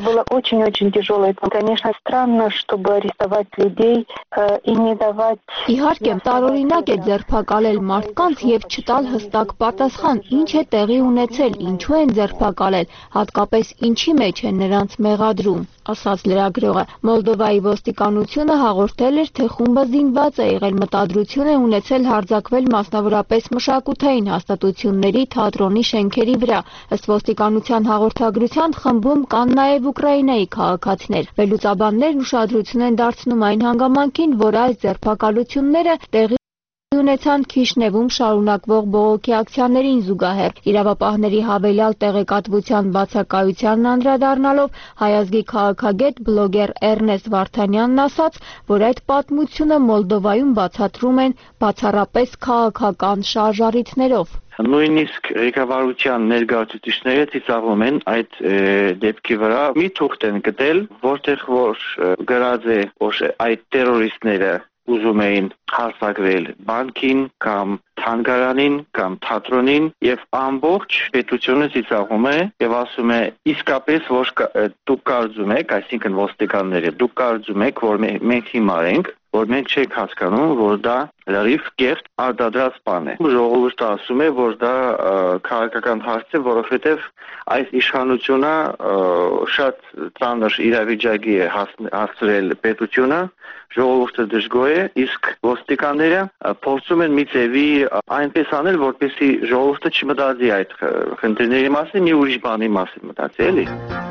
Իհարկե, տարօրինակ է ձերբակալել մարդկանց եւ չտալ հստակ պատասխան, ինչ է տեղի ունեցել, ինչու են ձերբակալել, հատկապես ինչի մեջ են նրանց մեղադրում, ասաց լրագրողը։ Մոլդովայի ոստիկանությունը հաղորդել էր, թե խումբը զինված է եղել, մտադրություն է ունեցել հարձակվել մասնավորապես մշակութային հաստատությունների, թատրոնի շենքերի վրա։ Ըստ ոստիկանության հաղորդագրության խմբում կան նաև Ուկրաինայի քաղաքացիներ։ Վերլուծաբաններն ուշադրություն են դարձնում այն հանգամանքին, որ այս ձերբակալությունները տեղի ունեցան Քիշնևում շարունակվող բողոքի ակցիաներին զուգահեռ։ Իրավապահների հավելյալ տեղեկատվության բացակայությանն անդրադառնալով հայազգի քաղաքագետ բլոգեր Էրնեստ Վարդանյանն ասաց, որ այդ պատմությունը Մոլդովայում բացատրում են բացառապես քաղաքական շարժառիթներով։ Նույնիսկ ղեկավարության ներկայացուցիչները ծիծաղում են այդ դեպքի վրա։ Մի թուղթ են գտել, որտեղ որ գրած է, որ այդ տերորիստները ուզում էին հարձակվել բանկին կամ թանգարանին կամ թատրոնին եւ ամբողջ պետությունը ծիծաղում է եւ ասում է իսկապես որ դուք կարծում եք, այսինքն ոստիկանները, դուք կարծում եք, որ մենք հիմար ենք, որ մենք չենք հասկանում, որ դա լրիվ կեղծ արտադրած բան է։ Ժողովուրդը ասում է, որ դա քաղաքական հարց է, որովհետև այս իշխանությունը շատ ծանր իրավիճակի է հասցրել պետությունը, ժողովուրդը դժգոհ է, իսկ ոստիկանները փորձում են մի ձևի այնպես անել, որպեսզի ժողովուրդը չմտածի այդ խնդիրների մասին, մի ուրիշ բանի մասին մտածի, էլի։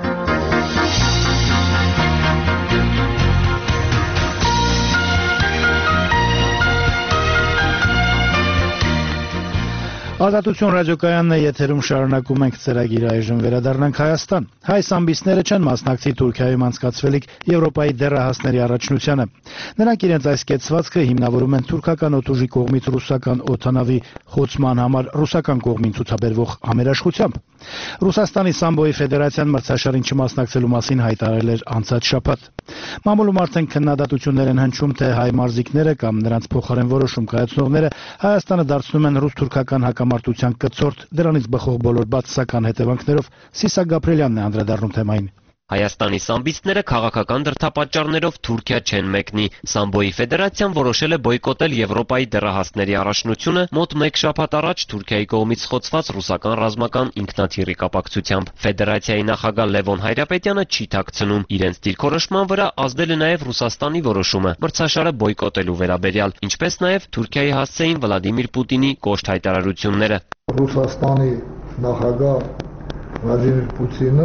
Ազատություն ռադիոկայանն է եթերում, շարունակում ենք ծրագիրը, այժմ վերադառնանք Հայաստան։ Հայ սամբիստները չեն մասնակցի Թուրքիայում անցկացվելիք Եվրոպայի դեռահասների առաջնությանը։ Նրանք իրենց այս կեցվածքը հիմնավորում են թուրքական օդուժի կողմից ռուսական օդանավի խոցման համար ռուսական կողմին ցուցաբերվող համերաշխությամբ։ Ռուսաստանի Սամբոյի ֆեդերացիան մրցաշարին չմասնակցելու մասին հայտարարել էր անցած շաբաթ։ Մամուլում արդեն քննադատություններ են հնչում, թե հայ մարզիկները կամ նրանց փոխարեն որոշում կայացնողները Հայաստանը դարձնում են ռուս-թուրքական հակամարտության կցորդ, դրանից բխող բոլոր բացասական հետևանքներով։ Սիսակ Գաբրելյանն է անդրադառնում թեմային։ Հայաստանի սամբիստները քաղաքական դրդապատճառներով Թուրքիա չեն մեկնի։ Սամբոյի ֆեդերացիան որոշել է բոյկոտել Եվրոպայի դեռահասների առաջնությունը մոտ մեկ շաբաթ առաջ Թուրքիայի կողմից խոցված ռուսական ռազմական ինքնաթիռի կապակցությամբ։ Ֆեդերացիայի նախագահ Լևոն Հայրապետյանը չի թաքցնում։ Իրենց դիրքորոշման վրա ազդել է նաև Ռուսաստանի որոշումը մրցաշարը բոյկոտելու վերաբերյալ, ինչպես նաև Թուրքիայի հասցեին Վլադիմիր Պուտինի կոշտ հայտարարությունները։ Ռուսաստանի նախագահ Վլադիմիր Պուտինը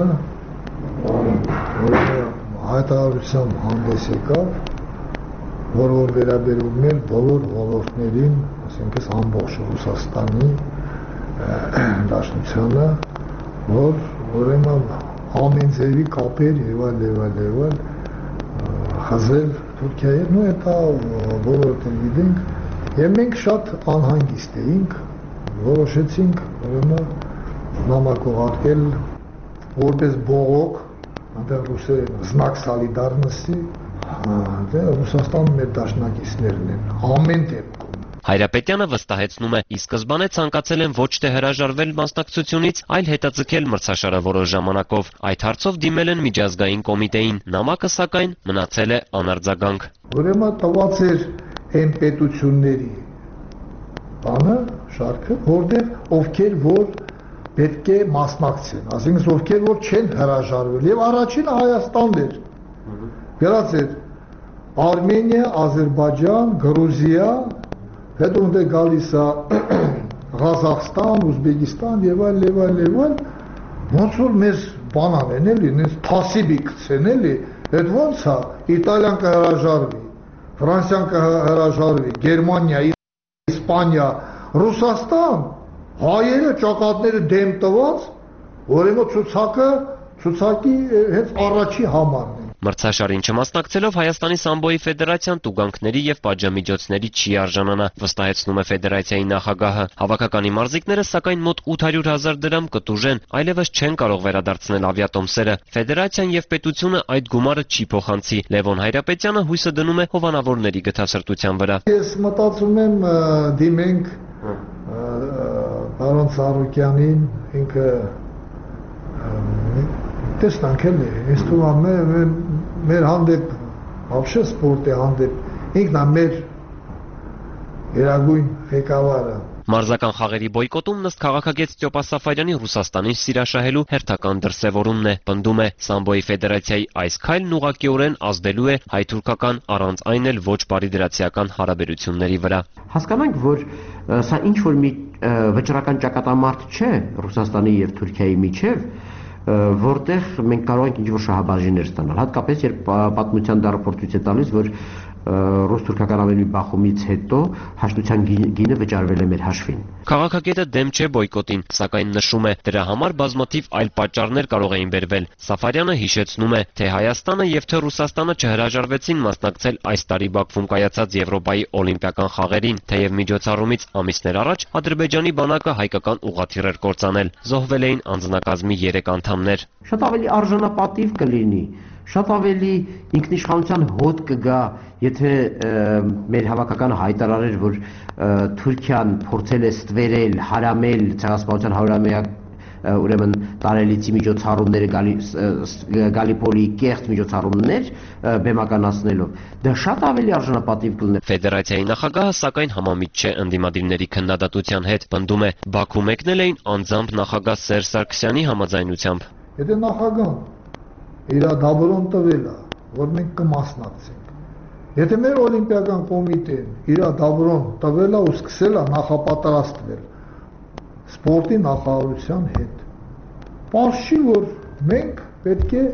հայտարարությամբ հանդես եկավ, որ վերաբերում էր բոլոր ոլորտներին, ասենք ամբողջ Ռուսաստանի դաշնությանը, որ ուրեմն ամեն ձևի կապեր եւ այլ խզել Թուրքիայի հետ, դա բոլորը գիտենք, եւ մենք շատ անհանգիստ էինք, որոշեցինք ուրեմն նամակ ուղարկել որպես բողոք, այնտեղ ռուսերեն знак солидарности, Ռուսաստանը մեր դաշնակիցներն են, ամեն դեպքում։ Հայրապետյանը վստահեցնում է, ի սկզբանե ցանկացել են ոչ թե հրաժարվել մասնակցությունից, այլ հետաձգել մրցաշարը որոշ ժամանակով։ Այդ հարցով դիմել են միջազգային կոմիտեին, նամակը սակայն մնացել է անարձագանք։ Ուրեմն տված էր այն պետությունների բանը, շարքը, որտեղ ովքեր որ պետք է մասնակցեն, այսինքն ովքեր որ չեն հրաժարվել, եւ առաջինը Հայաստանն էր։ Գրած էր Արմենիա, Ադրբեջան, Գրուզիա, հետո ունդ է գալիս է Ղազախստան, Ուզբեկիստան եւ այլ, ոնց որ մեզ բանան են էլի, նենց փասիվի գցեն էլի, այդ ոնց է Իտալիան կհրաժարվի, Ֆրանսիան կհրաժարվի, Գերմանիա, Իսպանիա, Ռուսաստան, հայերը ճակատները դեմ տված, ուրեմն ցուցակի հենց առաջի համարն է։ Մրցաշարին չմասնակցելով Հայաստանի սամբոյի ֆեդերացիան տուգանքների եւ պատժամիջոցների չի արժանանա, վստահեցնում է ֆեդերացիայի նախագահը։ Հավաքականի մարզիկները սակայն մոտ 800,000 դրամ կտուժեն, այլևս չեն կարող վերադարձնել ավիատոմսերը։ Ֆեդերացիան եւ պետությունը այդ գումարը չի փոխանցի։ Լևոն Հայրապետյանը հույսը դնում է հովանավորների գթասրտության վրա։ Ես մտածում եմ դիմենք պարոն Սարոկյանին, ինքը տեսնանք էլի, ես թվում է մեր հանդեպ, вообще սպորտի հանդեպ, ինքն է մեր երագույն ղեկավարը։ Մարզական խաղերի բոյկոտումն ըստ քաղաքագետ Ստյոպա Սաֆարյանի Ռուսաստանին սիրաշահելու հերթական դրսևորումն է, պնդում է Սամբոյի ֆեդերացիայի այս քայլն ուղղակիորեն ազդելու է հայ-թուրքական առանց այն էլ ոչ բարիդրացիական հարաբերությունների վրա։ Հասկանանք, որ սա ինչ որ մի վճռական ճակատամարտ չէ Ռուսաստանի եւ Թուրքիայի միջև, որտեղ մենք կարող ենք ինչ-որ շահաբաժիններ ստանալ, հատկապես երբ պատմության դարափորձույց է տալիս, որ ռուս-թուրքական ամենի բախումից հետո հաշտության գինը վճարվել է մեր հաշվին։ Քաղաքագետը դեմ չէ բոյկոտին, սակայն նշում է, դրա համար բազմաթիվ այլ պատճառներ կարող էին բերվել։ Սաֆարյանը հիշեցնում է, թե Հայաստանը եւ թե Ռուսաստանը չհրաժարվեցին մասնակցել այս տարի Բաքվում կայացած Եվրոպայի օլիմպիական խաղերին, թեև միջոցառումից ամիսներ առաջ Ադրբեջանի բանակը հայկական ուղղաթիռ էր կործանել։ Զոհվել էին անձնակազմի 3 անդամներ։ Շատ ավելի արժանապատիվ կլինի, շատ ավելի ինքնիշխանության հոտ կգա, եթե մեր հավաքականը հայտարարեր, որ Թուրքիան փորձել է ստվերել, հարամել ցեղասպանության 100-ամյակ ուրեմն տարելիցի միջոցառումները Գալիպոլի կեղծ միջոցառումներ բեմականացնելով, դա շատ ավելի արժանապատիվ կլիներ։ Ֆեդերացիայի նախագահը սակայն համամիտ չէ ընդդիմադիրների քննադատության հետ, պնդում է, Բաքու մեկնել էին անձամբ նախագահ Սերժ Սարգսյանի համաձայնությամբ։ Եթե նախագահն իր դաբրոն տվել է, որ մենք կմասնակցենք։ Եթե մեր օլիմպիական կոմիտեն իր դաբրոն տվել է ու սկսել է նախապատրաստվել սպորտի նախարարության հետ, պարզ չի, որ մենք պետք է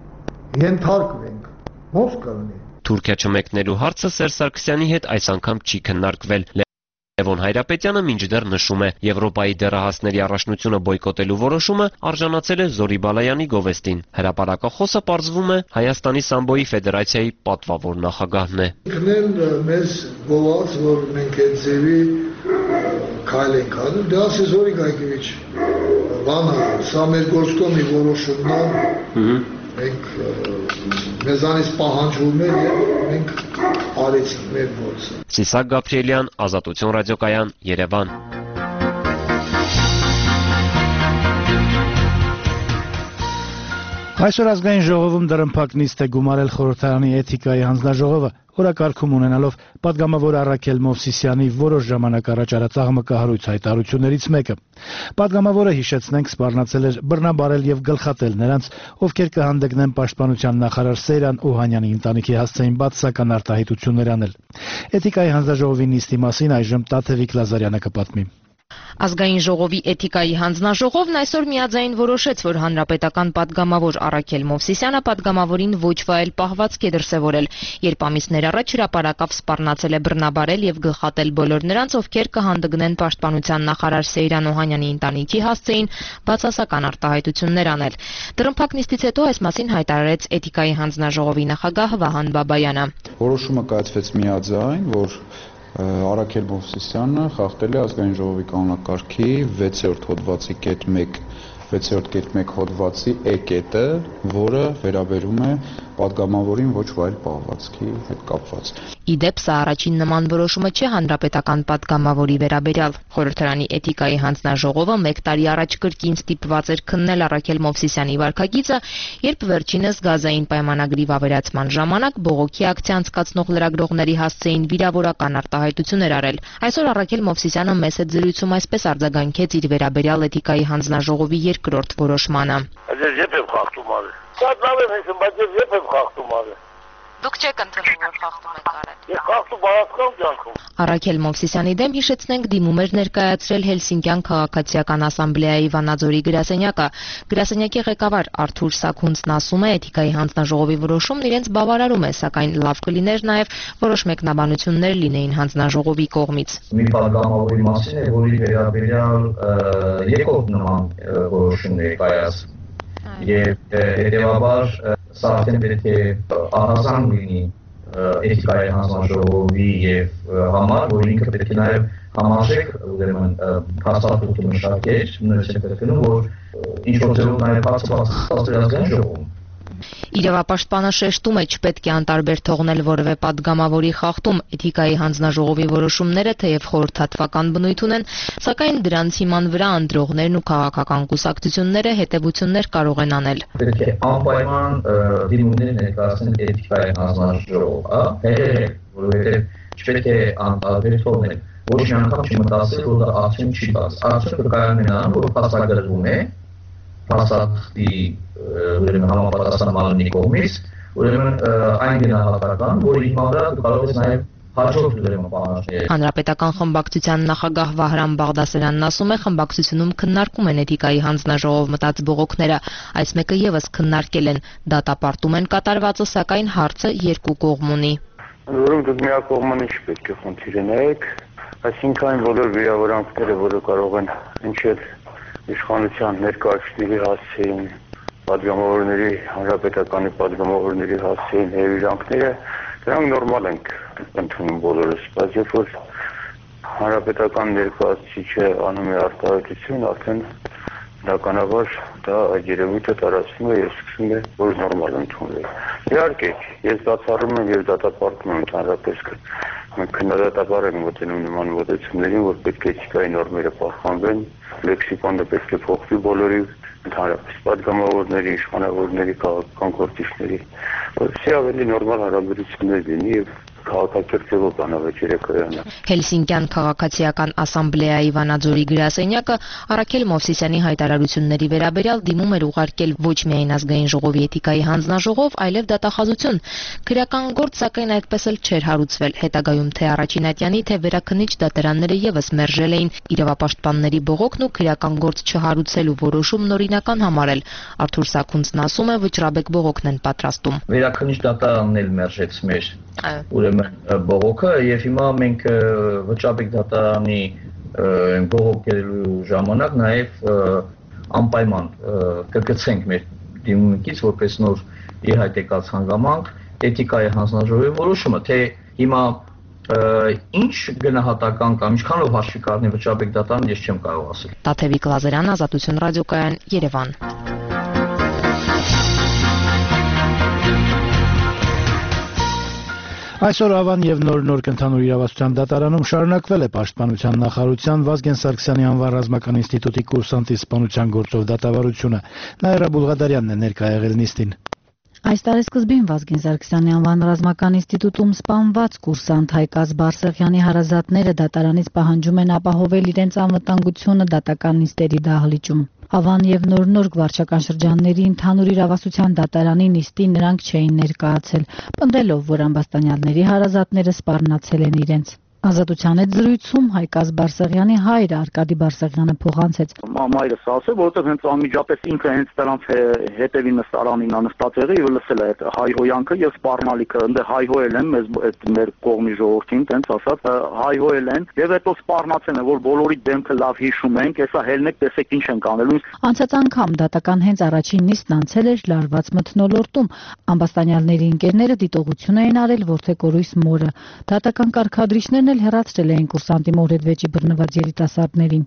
ենթարկվենք, ոնց կլինի։ Թուրքիա չմեկնելու հարցը Սերժ Սարգսյանի հետ այս անգամ չի քննարկվել։ Լևոն Հայրապետյանը մինչդեռ նշում է, Եվրոպայի դեռահասների առաջնությունը բոյկոտելու որոշումը արժանացել է Զորի Բալայանի գովեստին։ Հրապարակախոսը պարզվում է Հայաստանի սամբոյի ֆեդերացիայի պատվավոր նախագահն է։ Ինքնել մեզ գոված, որ մենք այդ ձևի քայլ ենք անում, դա ասի Զորի Գայկևիչ, բանը, սա մեր գործկոմի որոշումն է, մենք մեզանից պահանջվում է եւ մենք արեցինք մեր գործը։ Սիսակ Գաբրիելյան, Ազատություն ռադիոկայան, Երևան։ Այսօր ազգային ժողովում դրըմփակ նիստ է գումարել խորհրդարանի էթիկայի հանձնաժողովը, օրակարգում ունենալով պատգամավոր Առաքել Մովսիսյանի որոշ ժամանակ առաջ արած աղմկահարույց հայտարարություններից մեկը։ Պատգամավորը, հիշեցնենք, սպառնացել էր բռնաբարել եւ գլխատել նրանց, ովքեր կհանդգնեն պաշտպանության նախարար Սեյրան Օհանյանի ընտանիքի հասցեին բացասական արտահայտություններ անել։ Էթիկայի հանձնաժողովի նիստի մասին այժմ Տաթևիկ Լազարյանը կպատմի։ Ազգային ժողովի էթիկայի հանձնաժողովն այսօր միաձայն որոշեց, որ հանրապետական պատգամավոր Առաքել Մովսիսյանը պատգամավորին ոչ վայել պահվածք է դրսևորել, երբ ամիսներ առաջ հրապարակավ սպառնացել է բռնաբարել եւ գլխատել բոլոր նրանց, ովքեր կհանդգնեն պաշտպանության նախարար Սեյրան Օհանյանի ընտանիքի հասցեին բացասական արտահայտություններ անել։ Դրըմփակ նիստից հետո այս մասին հայտարարեց էթիկայի հանձնաժողովի նախագահ Վահան Բաբայանը։ Որոշումը կայացվեց միաձայն, որ Արաքել Մովսիսյանը խախտել է ազգային ժողովի կանոնակարգի 6-րդ հոդվածի կետ 1 հոդվածի E կետը, որը վերաբերում է պատգամավորին ոչ վայել պահվածքի հետ կապված։ Իդեպ սա առաջին նման որոշումը չէ հանրապետական պատգամավորի վերաբերյալ։ Խորհրդարանի էթիկայի հանձնաժողովը 1 տարի առաջ կրկին ստիպված էր քննել Արաքել Մովսիսյանի վարքագիծը, երբ վերջինս գազային պայմանագրի վավերացման ժամանակ բողոքի ակցիա անցկացնող լրագրողների հասցեին վիրավորական արտահայտություններ արել։ Այսօր Արաքել Մովսիսյանը մեծ հետ զրույցում այսպես արձագանքեց իր վերաբերյալ էթիկայի հանձնաժողովի երկրորդ որոշմանը։ Երբ եմ խախտում արել։ Շատ լավ եմ հիշում, բայց երբ եմ խախտում արել։ Դուք չեք ընդունում, որ խախտում եք արել։ Ես խախտում բարածքամ ջանքում։ Արաքել Մովսիսյանի դեմ հիշեցնենք դիմում էր ներկայացրել Հելսինկյան քաղաքացիական ասամբլեայի Վանաձորի գրասենյակը։ Գրասենյակի ղեկավար Արթուր Սաքունցն ասում է, էթիկայի հանձնաժողովի որոշումն իրենց բավարարում է, սակայն լավ կլիներ նաև որոշ մեկնաբանություններ լինեին հանձնաժողովի կողմից։ Մի պատգամավորի մասին է, որի վերաբերյալ երկրորդ նման որոշում ներկայացվում եւ հետեւաբար սա արդեն պետք է առանձնան լինի էթիկայի հանձնաժողովի եւ համար, որ ինքը պետք է նաեւ համարժեք ուրեմն փաստաթուղթ մշակեր, նույնիսկ կրկնում, որ ինչ որ ձևով նաեւ բացասական ազգային ժողովում։ Իրավապաշտպանը շեշտում է, չպետք է անտարբեր թողնել որևէ պատգամավորի խախտում։ Էթիկայի հանձնաժողովի որոշումները թեև խորհրդատվական բնույթ ունեն, սակայն դրանց հիման վրա ընտրողներն ու քաղաքական կուսակցությունները հետևություններ կարող են անել։ Պետք է անպայման դիմումներ ներկայացնել էթիկայի հանձնաժողով, որովհետև չպետք է անտարբեր թողնել։ Ոչ մի անգամ չմտածել, որ դա արդյունք չի տալիս։ Արդյունքը կայանում է նրանում, որ փաստագրվում է փաստաթղթի ուրեմն համապատասխանատու կողմից, ուրեմն այն գնահատական, որի հիման վրա կարող է նաև հաջորդ ուրեմն պահանջներ։ Հանրապետական խմբակցության նախագահ Վահրամ Բաղդասարյանն ասում է, խմբակցությունում քննարկում են էթիկայի հանձնաժողով մտած բողոքները, այս մեկը եւս քննարկել են, դատապարտում են կատարվածը, սակայն հարցը երկու կողմ ունի։ Ուրեմն դուք միակողմանի չպետք է խնդիր ունեք, այսինքն այն բոլոր վիրավորանքները, որը կարող են հնչել իշխանության ներկայացուցիչների հասցեին, պատգամավորների, հանրապետականի պատգամավորների հասցեին հերիրանքները, դրանք նորմալ ենք ընդունում բոլորս, բայց երբ որ հանրապետական ներկայացուցիչը անում է արտահայտություն, արդեն բնականաբար դա այդ երևույթը տարածվում է եւ սկսում է որ նորմալ ընդունել։ Իհարկե, ես բացառում եմ եւ դատապարտում եմ ընդհանրապես մենք քննադատաբար ենք մոտենում նման մոտեցումներին, որ պետք է էթիկայի նորմերը պահպանվեն, լեքսիկոնը պետք է փոխվի բոլորի, ընդհանրապես պատգամավորների, իշխանավորների, քաղաքական գործիչների, որովհետեւ ավելի նորմալ հարաբերություններ լինի եւ քաղաքակիրթով բանավեճերը կայանա։ Հելսինկյան քաղաքացիական ասամբլեայի Վանաձորի գրասենյակը Արաքել Մովսիսյանի հայտարարությունների վերաբերյալ դիմում էր ուղարկել ոչ միայն ազգային ժողովի էթիկայի հանձնաժողով, այլև դատախազություն։ Քրեական գործ, սակայն այդպես էլ չէր հարուցվել։ Հետագայում թե Առաջինատյանի, թե Վերաքննիչ դատարանները եւս մերժել էին իրավապաշտպանների բողոքն ու քրեական գործ չհարուցելու որոշումն օրինական համարել։ Արթուր Սաքունցն ասում է, վճռաբեկ բողոքն են պատրաստում։ Վերաքննիչ դատարանն էլ մերժեց մեր բողոքը եւ հիմա մենք վճռաբեկ դատարանի բողոքելու ժամանակ նաեւ անպայման կգցենք մեր դիմումից որպես նոր իհայտ եկած հանգամանք էթիկայի հանձնաժողովի որոշումը, թե հիմա ինչ գնահատական կամ ինչքանով հաշվի կառնի վճռաբեկ դատարանը, ես չեմ կարող ասել։ Տաթևիկ Լազարյան, Ազատություն ռադիոկայան, Երևան։ Այսօր Ավան եւ նոր կենթանուր իրավասության դատարանում շարունակվել է Պաշտպանության նախարարության Վազգեն Սարգսյանի անվան ռազմական ինստիտուտի կուրսանտի սպանության գործով դատավարությունը։ Նաիրա Բուլղադարյանն է ներկա եղել նիստին։ Այս տարեսկզբին Վազգեն Սարգսյանի անվան ռազմական ինստիտուտում սպանված կուրսանտ Հայկազ Բարսեղյանի հարազատները դատարանից պահանջում են ապահովել իրենց անվտանգությունը դատական նիստերի դահլիճում։ Ավան եւ նոր վարչական շրջանների ընդհանուր իրավասության դատարանի նիստին նրանք չէին ներկայացել, պնդելով, որ ամբաստանյալների հարազատները սպառնացել են իրենց։ Ազատության հետ զրույցում Հայկազ Բարսեղյանի հայրը Արկադի Բարսեղյանը փոխանցեց. Մայրս ասել, որովհետև հենց անմիջապես ինքը հենց դրանց հետևի նստարանին նստած եղել եւ լսել է այդ հայհոյանքը եւ սպառնալիքը, ընդ հայհոել են մեզ այդ մեր կողմի ժողովրդին, տենց ասած, հայհոել են եւ հետո սպառնացել են, որ բոլորի դեմքը լավ հիշում ենք, հեսա հելնեք, տեսեք ինչ ենք անելու։ Անցած անգամ դատական հենց առաջին նիստն անցել էր լարված մթնոլորտում։ Ամբաստանյալների ընկերները դիտողություն էին արել Որդեկորույս մորը։ Դատական կարգադրիչներն էլ հեռացրել էին կուրսանտի մորեդվեճի բռնված երիտասարդներին։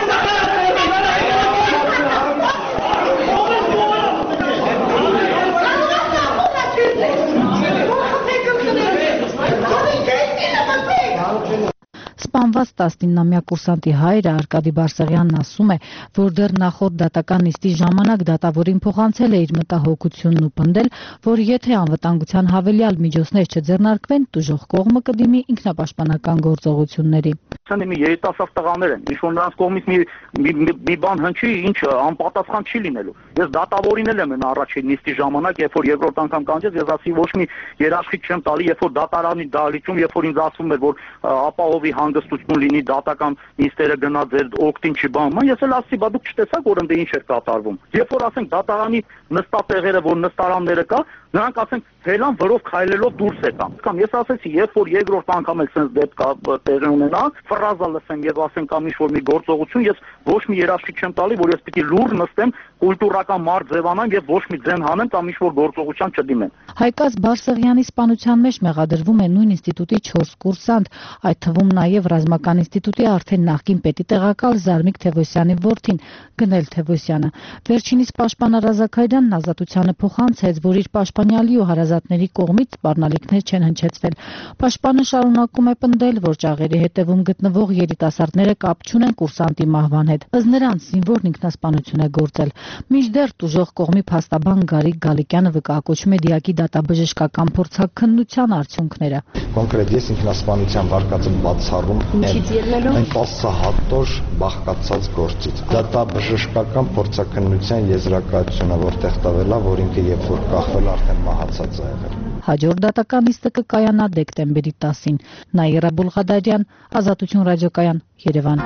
Սպանված 19-ամյա կուրսանտի հայրը Արկադի Բարսեղյանն ասում է, որ դեռ նախորդ դատական նիստի ժամանակ դատավորին փոխանցել է իր մտահոգությունն ու պնդել, որ եթե անվտանգության հավելյալ միջոցներ չձեռնարկվեն, տուժող կողմը կդիմի ինքնապաշտպանական գործողությունների։ Մի երիտասարդ տղաներ են, ինչ որ նրանց կողմից մի բան հնչի, ինչ անպատասխան չի լինելու։ Ես դատավորին էլ եմ առաջին նիստի ժամանակ, երբ որ երկրորդ անգամ կանչեց, ես ասի ոչ մի երաշխիք չեմ տալի, երբ որ դատարանի դահլիճում, երբ որ ինձ ասվում էր, որ ապահովի հանգստություն լինի, դատական նիստերը գնա ձեր օգտին չի բան, ես էլ ասի, բա դուք չտեսաք, որ ընդ ինչ էր կատարվում։ Երբ որ ասենք դատարանի նստատեղերը, որ նստարանները կա, նրանք ասենք հելան վրով քայլելով դուրս եկան։ Կամ ես ասեցի, երբ որ երկրորդ անգամ էլ sense դեպք տեղի ունենա, ֆրազա լսեմ եւ ասեն կամ ինչ-որ մի գործողություն, ես ոչ մի երաշխիք չեմ տալի, որ ես պիտի լուր նստեմ, կուլտուրական մարդ ձևանամ եւ ոչ մի ձեն հանեմ կամ ինչ-որ գործողության չդիմեմ։ Հայկազ Բարսեղյանի սպանության մեջ մեղադրվում է նույն ինստիտուտի 4 կուրսանտ, այդ թվում նաեւ ռազմական ինստիտուտի արդեն նախկին պետի տեղակալ Զարմիկ Թևոսյանի որդին Գնել Թևոսյանը։ Վերջինիս պաշտպան Ռազաքայրյանն ազատությանը փոխանցեց, որ իր պաշտպանյալի ու հարազատների կողմից սպառնալիքներ չեն հնչեցվել։ Պաշտպանը շարունակում է պնդել, որ ճաղերի հետևում գտնվող երիտասարդները կապ չունեն կուրսանտի մահվան հետ, ըստ նրանց զինվորն ինքնասպանություն է գործել։ Մինչդեռ տուժող կողմի փաստաբան Գարիկ Գալիկյանը վկայակոչում է դիակի դատաբժշկական փորձաքննության արդյունքները։ Կոնկրետ ես ինքնասպանության վարկածը բացառում այն պասահատոր բաղկացած գործից։ Դատաբժշկական փորձաքննության եզրակացությունը, որտեղ տվել է, որ ինքը երբ որ կախվել արդեն մահացած է եղել։ Հաջորդ դատական նիստը կկայանա դեկտեմբերի 10-ին։ Նաիրա Բուլղադարյան, Ազատություն ռադիոկայան, Երևան։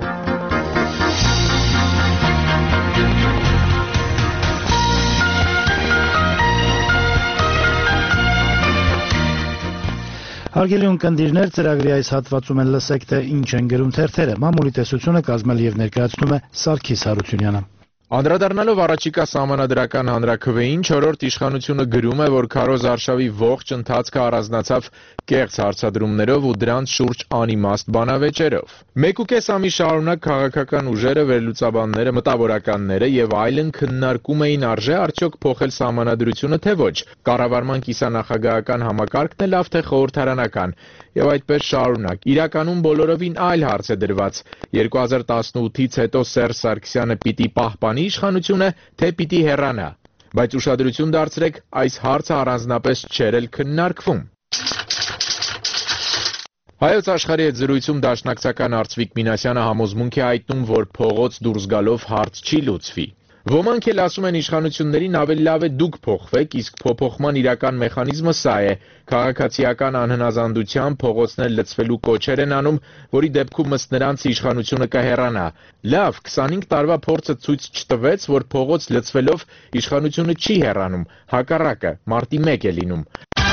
Հարգելի ունկնդիրներ, ծրագրի այս հատվածում են լսեք, թե ինչ են գրում թերթերը։ Մամուլի տեսությունը կազմել եւ ներկայացնում է Սարգիս Հարությունյանը։ Անդրադառնալով առաջիկա սահմանադրական հանրաքվեին, 4-րդ իշխանությունը գրում է, որ Քարոզ Արշավի ողջ ընթացքը առանձնացավ կեղծ հարցադրումներով ու դրանց շուրջ անիմաստ բանավեճերով։ 1.5 ամիս շարունակ քաղաքական ուժերը, վերլուծաբանները, մտավորականները եւ այլն քննարկում էին արժե արդյոք փոխել սահմանադրությունը թե ոչ, կառավարման կիսանախագահական համակարգն է լավ թե խորհրդարանական, եւ այդպես շարունակ։ Իրականում բոլորովին այլ հարց է դրված. 2018-ից հետո Սերժ Սարգսյանը պիտի պահպանի իշխանությունը, թե պիտի հեռանա։ Բայց ուշադրություն դարձրեք, այս հարցը առանձնապես չէր էլ քննարկվում։ Հայոց աշխարհի հետ զրույցում դաշնակցական Արծվիկ Մինասյանը համոզմունք է հայտնում, որ փողոց դուրս գալով հարց չի լուծվի։ Ոմանք էլ ասում են իշխանություններին ավելի լավ է դուք փոխվեք, իսկ փոփոխման իրական մեխանիզմը սա է։ Քաղաքացիական անհնազանդությամբ փողոցներ լցվելու կոչեր են անում, որի դեպքում ըստ նրանց իշխանությունը կհեռանա։ Լավ, 25 տարվա փորձը ցույց չտվեց, որ փողոց լցվելով իշխանությունը չի հեռանում, հակառակը, մարտի 1 է լինում։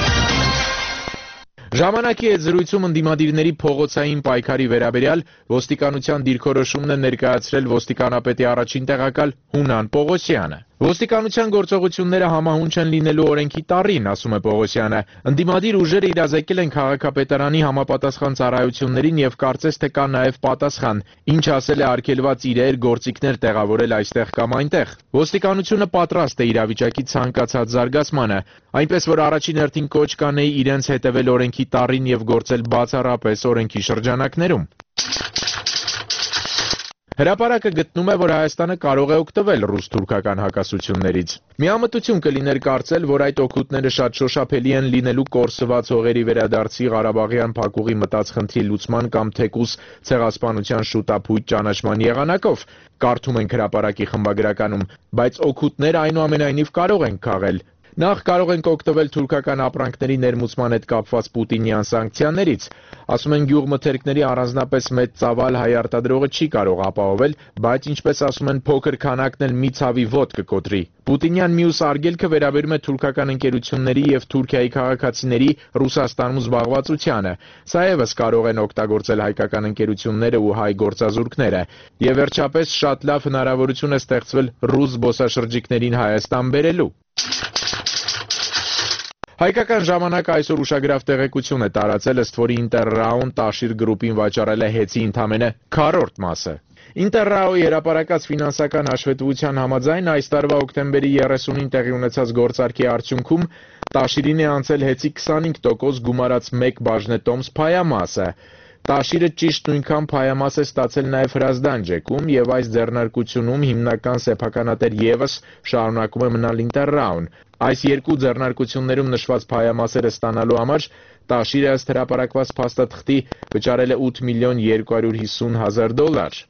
Ժամանակի հետ զրույցում ընդդիմադիրների փողոցային պայքարի վերաբերյալ ոստիկանության դիրքորոշումն է ներկայացրել ոստիկանապետի առաջին տեղակալ Հունան Պողոսյանը։ Ոստիկանության գործողությունները համահունչ են լինելու օրենքի տառին, ասում է Պողոսյանը։ Ընդդիմադիր ուժերը իրազեկել են քաղաքապետարանի համապատասխան ծառայություններին եւ կարծես թե կա նաեւ պատասխան, ինչ ասել է արգելված իրեր, գործիքներ տեղավորել այստեղ կամ այնտեղ։ Ոստիկանությունը պատրաստ է իրավիճակի ցանկացած զարգացմանը, այնպես որ առաջին հերթին կոչ կանեի իրենց հետևել օրենքի տառին եւ գործել բացառապես օրենքի շրջանակներում։ Հրապարակը գտնում է, որ Հայաստանը կարող է օգտվել ռուս-թուրքական հակասություններից։ Միամտություն կլիներ կարծել, որ այդ օգուտները շատ շոշափելի են լինելու կորսված հողերի վերադարձի, Ղարաբաղյան փակուղի մտած խնդրի լուծման կամ թեկուզ ցեղասպանության շուտափույթ ճանաչման եղանակով, կարդում ենք հրապարակի խմբագրականում, բայց օգուտները այնուամենայնիվ կարող են քաղել։ Նախ կարող ենք օգտվել թուրքական ապրանքների ներմուծման հետ կապված պուտինյան սանկցիաներից։ Ասում են գյուղմթերքների առանձնապես մեծ ծավալ հայ արտադրողը չի կարող ապահովել, բայց ինչպես ասում են փոքր քանակն էլ մի ցավի ոտ կկոտրի։ Պուտինյան մյուս արգելքը վերաբերում է թուրքական ընկերությունների եւ Թուրքիայի քաղաքացիների Ռուսաստանում զբաղվածությանը։ Սա եւս կարող են օգտագործել հայկական ընկերությունները ու հայ գործազուրկները։ Եվ վերջապես շատ լավ հնարավորություն է ստեղծվել ռուս զբոսաշրջիկներին Հայաստան բերելու։ Հայկական ժամանակը այսօր ուշագրավ տեղեկություն է տարածել, ըստ որի Interraon Տաշիր գրուպին վաճառել է հեծի ընդամենը 4-րդ մասը։ Interraoյի հրապարակած ֆինանսական հաշվետվության համաձայն այս տարվա օգտեմբերի 30-ին տեղի ունեցած գործարքի արդյունքում Տաշիրին է անցել հեծի 25% գումարած 1 բաժնետոմս փայամասը։ Տաշիրը ճիշտ նույնքան փայամաս է ստացել նաև Հրազդան ջեկում եւ այս ձեռնարկությունում հիմնական սեփականատեր եւս շարունակում է մնալ Interraon։ Այս երկու ձեռնարկություններում նշված փայամասերը ստանալու համար Տաշիրը ըստ հրապարակված փաստաթղթի վճարել է $8,250,000։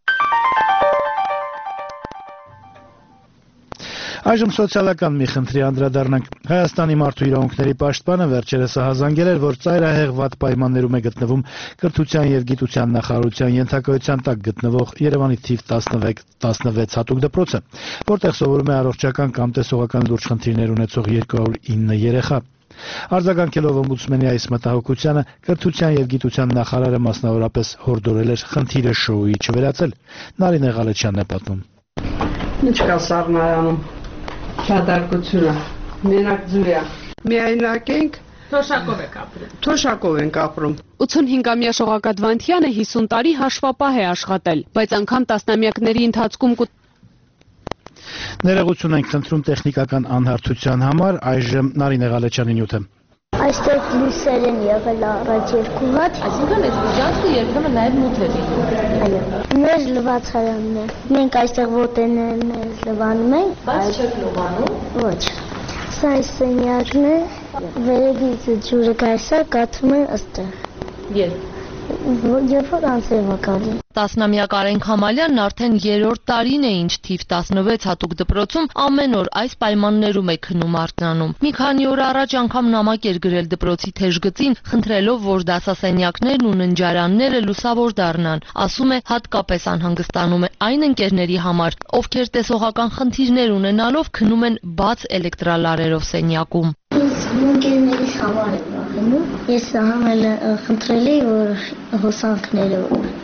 Այժմ սոցիալական մի խնդրի անդրադառնանք։ Հայաստանի մարդու իրավունքների պաշտպանը վերջերս հազանգել էր, որ ծայրահեղ վատ պայմաններում է գտնվում կրթության եւ գիտության նախարարության ենթակայության տակ գտնվող Երևանի թիվ 16 հատուկ դպրոցը, որտեղ սովորում է առողջական կամ տեսողական լուրջ խնդիրներ ունեցող 209 երեխա։ Արձագանքելով օմբուդսմենի այս մտահոգությանը, կրթության եւ գիտության նախարարը մասնավորապես հորդորել էր խնդիրը շոուի չվերածել։ Նարինե Ղալեչյանն է պատմում։ Ինչ կա Սառնարանում։ Շատարկությունը, մենակ ձուրյա, միայնակ ենք, թոշակով ենք ապրում։ 85-ամյա Շողակաթ Վանթյանը 50 տարի հաշվապահ է աշխատել, բայց անգամ տասնամյակների ընթացքում Ներողություն ենք խնդրում տեխնիկական անհարթության համար, այժմ Նարինե Ղալեչյանի նյութը։ Այստեղ լույսեր են եղել առաջ 2 հատ։ Այսինքն այս միջանցքը երբեմն նաև մութ է լինում։ Այո։ Մեր լվացարանն է։ Մենք այստեղ ոտեներն լվանում ենք։ Բայց չեք լվանում։ Ոչ։ Սա սենյակն է, վերևից ջուրը գալիս է, կաթում են ըստեղ։ Երբ որ անձրև է գալի։ Տասնամյակ Արեն Քամալյանն արդեն 3-րդ տարին է, ինչ թիվ 16 հատուկ դպրոցում ամեն օր այս պայմաններում է քնում արթնանում։ Մի քանի օր առաջ անգամ նամակ էր գրել դպրոցի թեժգծին, խնդրելով, որ դասասենյակներն ու ննջարանները լուսավոր դառնան։ Ասում է, հատկապես անհանգստանում է այն ընկերների համար, ովքեր տեսողական խնդիրներ ունենալով քնում են բաց էլեկտրալարերով սենյակում։ Ընկերներիս համար եմ վախենում։ Ես համել խնդրել էի, որ հոսանքները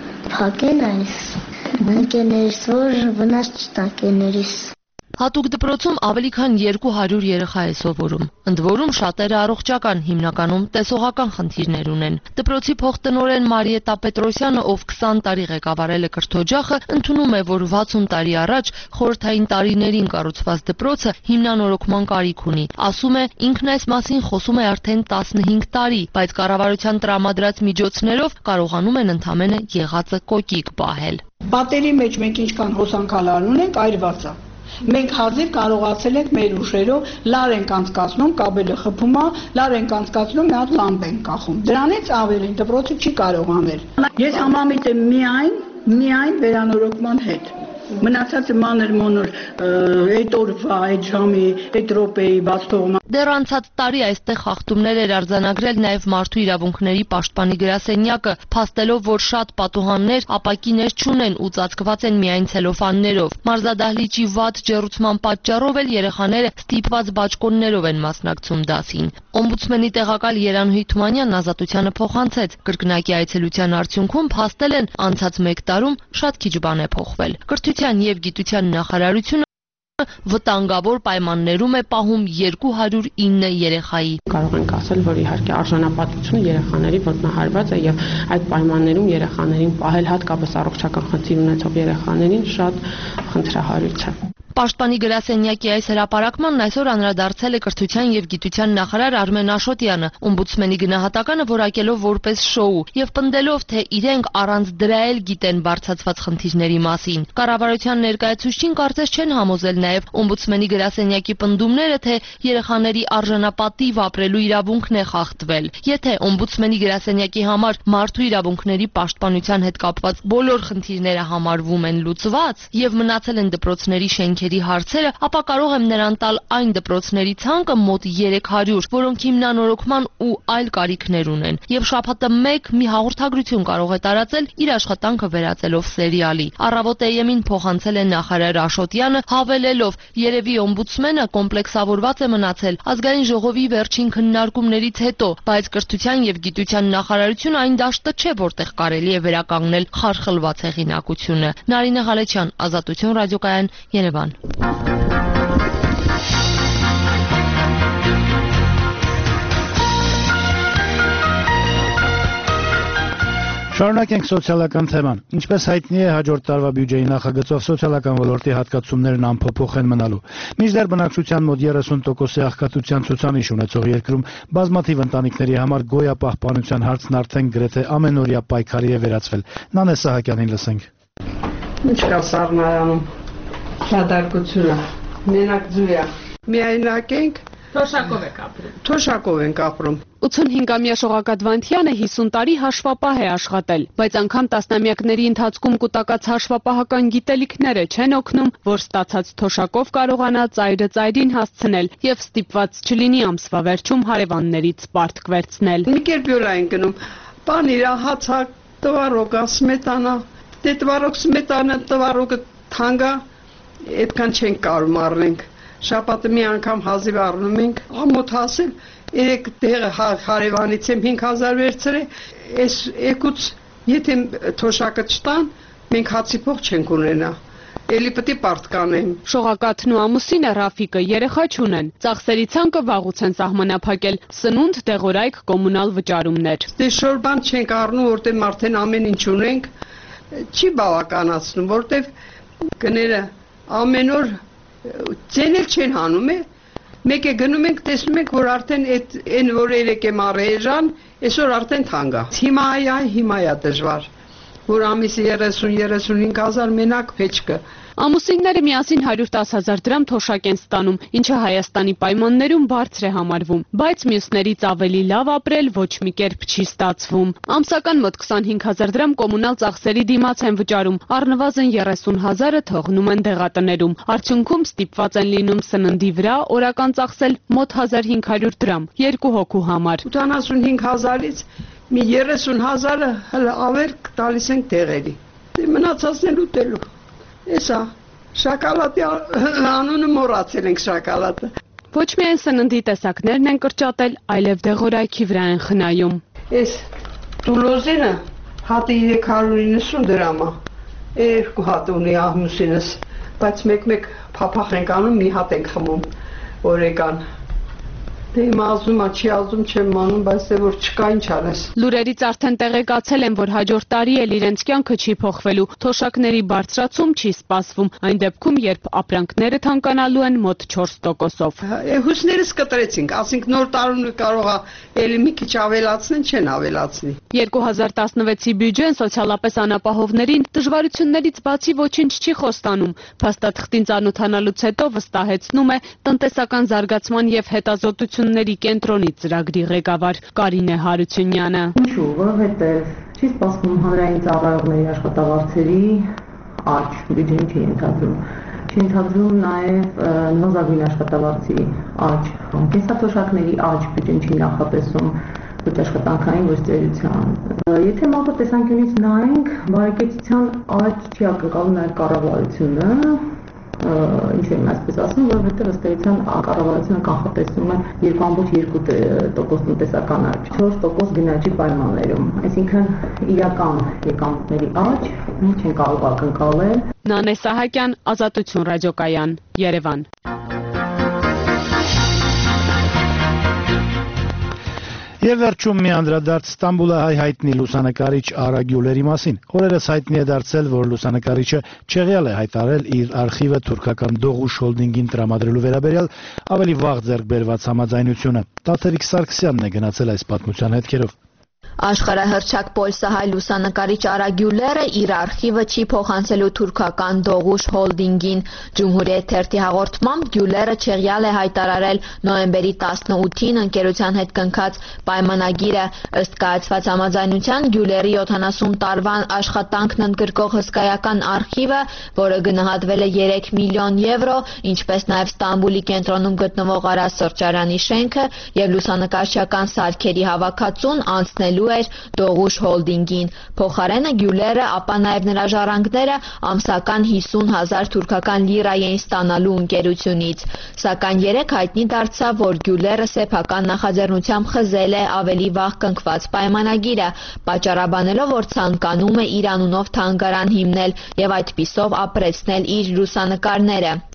փակեն այս ընկերներիս, որ վնաս չտան ընկերներիս։ Հատուկ դպրոցում ավելի քան 200 երեխա է սովորում։ Ընդ որում շատերը առողջական, հիմնականում տեսողական խնդիրներ ունեն։ Դպրոցի փոխտնօրեն Մարիետա Պետրոսյանը, ով 20 տարի ղեկավարել է կրթօջախը, ընդունում է, որ 60 տարի առաջ խորհրդային տարիներին կառուցված դպրոցը հիմնանորոգման կարիք ունի։ Ասում է, ինքն այս մասին խոսում է արդեն 15 տարի, բայց կառավարության տրամադրած միջոցներով կարողանում են ընդամենը եղածը կոկիկ պահել։ Պատերի մեջ մենք ինչքան հոսանքալար ունենք, այրված է։ Մենք հազիվ կարողացել ենք մեր ուժերով լար ենք անցկացնում, կաբելը խփում է, լար ենք անցկացնում, մի հատ լամպ ենք կախում։ Դրանից ավելին դպրոցը չի կարող անել։ Ես համամիտ եմ միայն վերանորոգման հետ։ Մնացածը մանր-մոնոր այդ օրվա, այդ ժամի, այդ րոպեի բաց թողում։ Դեռ անցած տարի այստեղ խախտումներ էր արձանագրել նաև մարդու իրավունքների պաշտպանի գրասենյակը, փաստելով, որ շատ պատուհաններ ապակիներ չունեն ու ծածկված են միայն ցելոֆաններով։ Մարզադահլիճի վատ ջեռուցման պատճառով էլ երեխաները ստիպված բաճկոններով են մասնակցում դասին։ Օմբուդսմենի տեղակալ Երանուհի Թումանյանն Ազատությանը փոխանցեց, կրկնակի այցելության արդյունքում փաստել են անցած 1 տարում շատ քիչ բան է փոխվել։ Կրթության եւ գիտության նախարարությունը վտանգավոր պայմաններում է պահում 209 երեխայի։ Կարող ենք ասել, որ իհարկե արժանապատվությունը երեխաների ոտնահարված է եւ այդ պայմաններում երեխաներին պահել, հատկապես առողջական խնդիր ունեցող երեխաներին, շատ խնդրահարույց է։ Պաշտպանի գրասենյակի այս հրապարակմանն այսօր անդրադարձել է կրթության եւ գիտության նախարար Արմեն Աշոտյանը, օմբուդսմենի գնահատականը որակելով որպես շոու եւ պնդելով, թե իրենք առանց դրա էլ գիտեն բարձրացված խնդիրների մասին։ Կառավարության ներկայացուցիչին կարծես չեն համոզել նաեւ օմբուդսմենի գրասենյակի պնդումները, թե երեխաների արժանապատիվ ապրելու իրավունքն է խախտվել։ Եթե օմբուդսմենի գրասենյակի համար մարդու իրավունքների պաշտպանության հետ կապված բոլոր խնդիրները համարվում են լուծված եւ մնացել են դպրոցների շենքերի հարցերը, ապա կարող եմ նրան տալ այն դպրոցների ցանկը մոտ 300, որոնք հիմնանորոգման ու այլ կարիքներ ունեն, եւ շաբաթը 1 մի հաղորդագրություն կարող է տարածել իր աշխատանքը վերածելով սերիալի։ Առավոտ AM-ին փոխանցել է նախարար Աշոտյանը, հավելելով, երևի օմբուդսմենը կոմպլեքսավորված է մնացել ազգային ժողովի վերջին քննարկումներից հետո, բայց կրթության եւ գիտության նախարարությունը այն դաշտը չէ, որտեղ կարելի է վերականգնել խարխլված հեղինակությունը։ Նարինե Ղալեչյան, Ազատություն ռադիոկայան, Երևան։ Շարունակենք սոցիալական թեման։ Ինչպես հայտնի է, հաջորդ տարվա բյուջեի նախագծով սոցիալական ոլորտի հատկացումներն անփոփոխ են մնալու։ Մինչդեռ բնակչության մոտ 30%-ի աղքատության ցուցանիշ ունեցող երկրում բազմաթիվ ընտանիքների համար գոյապահպանության հարցն արդեն գրեթե ամենօրյա պայքարի է վերածվել։ Նանե Սահակյանին լսենք։ Ինչ կա Սառնարանում, շատարկությունը, մենակ ձույա, միայնակ ենք, Թոշակով ենք ապրում։ 85-ամյա Շողակաթ Վանթյանը 50 տարի հաշվապահ է աշխատել, բայց անգամ տասնամյակների ընթացքում կուտակած հաշվապահական գիտելիքները չեն օգնում, որ ստացած թոշակով կարողանա ծայրը ծայրին հասցնել եւ ստիպված չլինի ամսվա վերջում հարևաններից պարտք վերցնել։ Մի կերպյուրա են գնում, բան իրա հացակ, տվարոգա, սմետանա, դե տվարոգ սմետանա, տվարոգը թանկա, այդքան չենք կարում առնենք։ Շաբաթը մի անգամ հազիվ առնում ենք, ամոթ հասել, երեք տեղը հարևանից եմ 5000 վերցրել, այս եկուց եթե թոշակը չտան, մենք հացի փող չենք ունենա, էլի պետք է պարտ կանեմ։ Շողակաթն ու ամուսինը Ռաֆիկը երեխա չունեն, ծախսերի ցանկը վաղուց են սահմանափակել, սնունդ, դեղորայք, կոմունալ վճարումներ։ Դե շոր բան չենք առնում, որտեղ արդեն ամեն ինչ ունենք, չի բավականացնում, որտեղ գները ամեն օր Ձենել չեն հանում է, մեկ է գնում ենք, տեսնում ենք, որ արդեն այն որ երեք եմ առեժան, այսօր արդեն թանկա։ Հիմա է դժվար, որ ամիսի 30-35 հազար մենակ փեչկը։ Ամուսինները միասին 110,000 դրամ թոշակ են ստանում, ինչը Հայաստանի պայմաններում բարձր է համարվում, բայց մյուսներից ավելի լավ ապրել ոչ մի կերպ չի ստացվում։ Ամսական մոտ 25,000 դրամ կոմունալ ծախսերի դիմաց են վճարում, առնվազն 30,000-ը թողնում են դեղատներում։ Արդյունքում ստիպված են լինում սննդի վրա օրական ծախսել մոտ 1500 դրամ, երկու հոգու համար։ 85,000-ից մի 30,000-ը հələ ավել տալիս ենք դեղերի։ Դե մնացածն էլ ուտելու։ Էսա, շոկոլադի անունը մոռացել ենք շոկոլադը։ Ոչ միայն սննդի տեսակներն են կրճատել, այլև դեղորայքի վրա են խնայում։ Էս տուլոզինը հատը 390 դրամ է, երկու հատ ունի ամուսինս, բայց մեկ փափախ ենք անում, մի հատ ենք խմում օրեկան։ Դե իմ ազում է, չի ազում չեմ մանում, բայց դե որ չկա ինչ անես։ Լուրերից արդեն տեղեկացել են, որ հաջորդ տարի էլ իրենց կյանքը չի փոխվելու, թոշակների բարձրացում չի սպասվում, այն դեպքում, երբ ապրանքները թանկանալու են մոտ 4%-ով։ Հույսներս կտրեցինք, ասենք նոր տարուն կարող է էլի մի քիչ ավելացնեն, չեն ավելացնի։ 2016-ի բյուջեն սոցիալապես անապահովներին դժվարություններից բացի ոչինչ չի խոստանում։ Փաստաթղթին ծանոթանալուց հետո վստահեցնում է տնտեսական զարգացման եւ հետազոտությունների կենտրոնի ծրագրի ղեկավար Կարինե Հարությունյանը։ Ինչու, որովհետեւ չի սպասվում հանրային ծառայողների աշխատավարձերի աճ, բյուջեն չի ենթադրում։ Չի ենթադրում նաեւ նվազագույն աշխատավարձի աճ, կենսաթոշակների աճ, բյուջեն չի նախատեսում ոչ աշխատանքային ոչ ծերության։ Եթե մակրո տեսանկյունից նայենք, բարեկեցության աճ չի ակնկալում նաեւ կառավարությունը, ինչ եմ այսպես ասում, որովհետև ըստ էության կառավարությունը կանխատեսում է 2.2% տնտեսական աճ, 4% գնաճի պայմաններում, այսինքն իրական եկամուտների աճ չեն կարող ակնկալել։ Նանե Սահակյան, Ազատություն ռադիոկայան, Երևան։ Եվ վերջում մի անդրադարձ Ստամբուլահայ հայտնի լուսանկարիչ Արա Գյուլերի մասին։ Օրերս հայտնի է դարձել, որ լուսանկարիչը չեղյալ է հայտարարել իր արխիվը թուրքական Դողուշ հոլդինգին տրամադրելու վերաբերյալ ավելի վաղ ձեռք բերված համաձայնությունը։ Տաթերիկ Սարգսյանն է գնացել այս պատմության հետքերով։ Աշխարհահռչակ պոլսահայ լուսանկարիչ Արա Գյուլերը իր արխիվը չի փոխանցելու թուրքական Դողուշ հոլդինգին։ Ջումհուրիետ թերթի հաղորդմամբ Գյուլերը չեղյալ է հայտարարել նոյեմբերի 18-ին ընկերության հետ կնքած պայմանագիրը։ Ըստ կայացված համաձայնության Գյուլերի 70 տարվա աշխատանքն ընդգրկող հսկայական արխիվը, որը գնահատվել է 3 միլիոն եվրո, ինչպես նաև Ստամբուլի կենտրոնում գտնվող Արա սրճարանի շենքը եւ լուսանկարչական սարքերի հավաքածուն անցնելու էր Դողուշ հոլդինգին։ Փոխարենը Գյուլերը, ապա նաև նրա ժառանգները ամսական 50,000 թուրքական լիրա էին ստանալու ընկերությունից։ Սակայն երեկ հայտնի դարձավ, որ Գյուլերը սեփական նախաձեռնությամբ խզել է ավելի վաղ կնքված պայմանագիրը, պատճառաբանելով, որ ցանկանում է իր անունով թանգարան հիմնել եւ այդպիսով ապրեցնել իր լուսանկարները։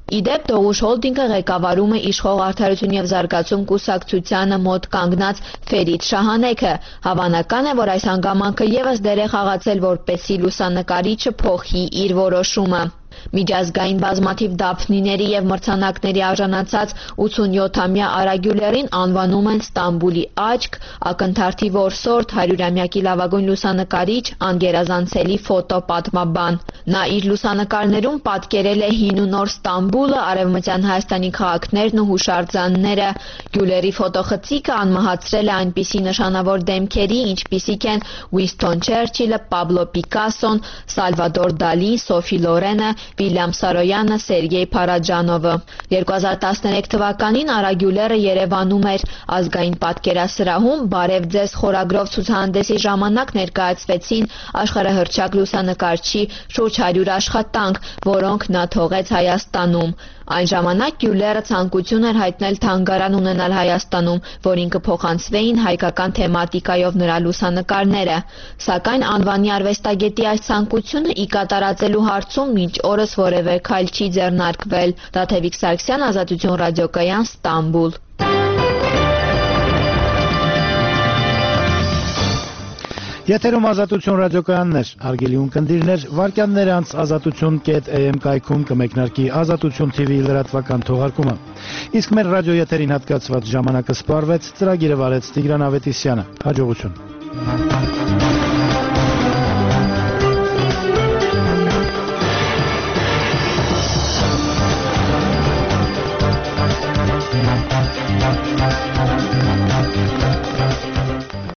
Իդեպ Տողուշ հոլդինգը ղեկավարում է իշխող Արդարություն եւ զարգացում կուսակցությանը մոտ կանգնած Ֆերիդ Շահանեքը։ Հավանական է, որ այս հանգամանքը եւս դեր է խաղացել, որպեսզի լուսանկարիչը փոխի իր որոշումը։ Միջազգային բազմաթիվ դափնիների եւ մրցանակների արժանացած 87-ամյա Արա Գյուլերին անվանում են Ստամբուլի աչք, ակնթարթի որսորդ, 100-ամյակի լավագույն լուսանկարիչ, անգերազանցելի ֆոտոպատմաբան։ Նա իր լուսանկարներում պատկերել է հին ու նոր Ստամբուլը, արևմտյան Հայաստանի քաղաքներն ու հուշարձանները։ Գյուլերի ֆոտոխցիկը անմահացրել է այնպիսի նշանավոր դեմքերի, ինչպիսիք են Ուինսթոն Չերչիլը, Պաբլո Պիկասոն, Սալվադոր Դալին, Սոֆի Լորենը, Վիլյամ Սարոյանը, Սերգեյ Փարաջանովը։ 2013 թվականին Արա Գյուլերը Երևանում էր ազգային պատկերասրահում «Բարև ձեզ» խորագրով ցուցահանդեսի ժամանակ ներկայացվեցին աշխարհահռչակ լուսանկարչի շուրջ 100 աշխատանք, որոնք նա թողեց Հայաստանում։ Այն ժամանակ Գյուլերը ցանկություն էր հայտնել թանգարան ունենալ Հայաստանում, որին կփոխանցվեին հայկական թեմատիկայով նրա լուսանկարները։ Սակայն անվանի արվեստագետի այս ցանկությունը ի կատարածելու հարցում մինչ օրս որևէ քայլ չի ձեռնարկվել։ Տաթևիկ Սարգսյան, Ազատություն ռադիոկայան, Ստամբուլ։ Եթերում Ազատություն ռադիոկայաններ, հարգելի ունկնդիրներ, վայրկյաններ անց azatutun.am կայքում կմեկնարկի Ազատություն TV լրատվական թողարկումը։ Իսկ մեր ռադիոեթերին հատկացված ժամանակը սպառվեց, ծրագիրը վարեց Տիգրան Ավետիսյանը։ Հաջողություն։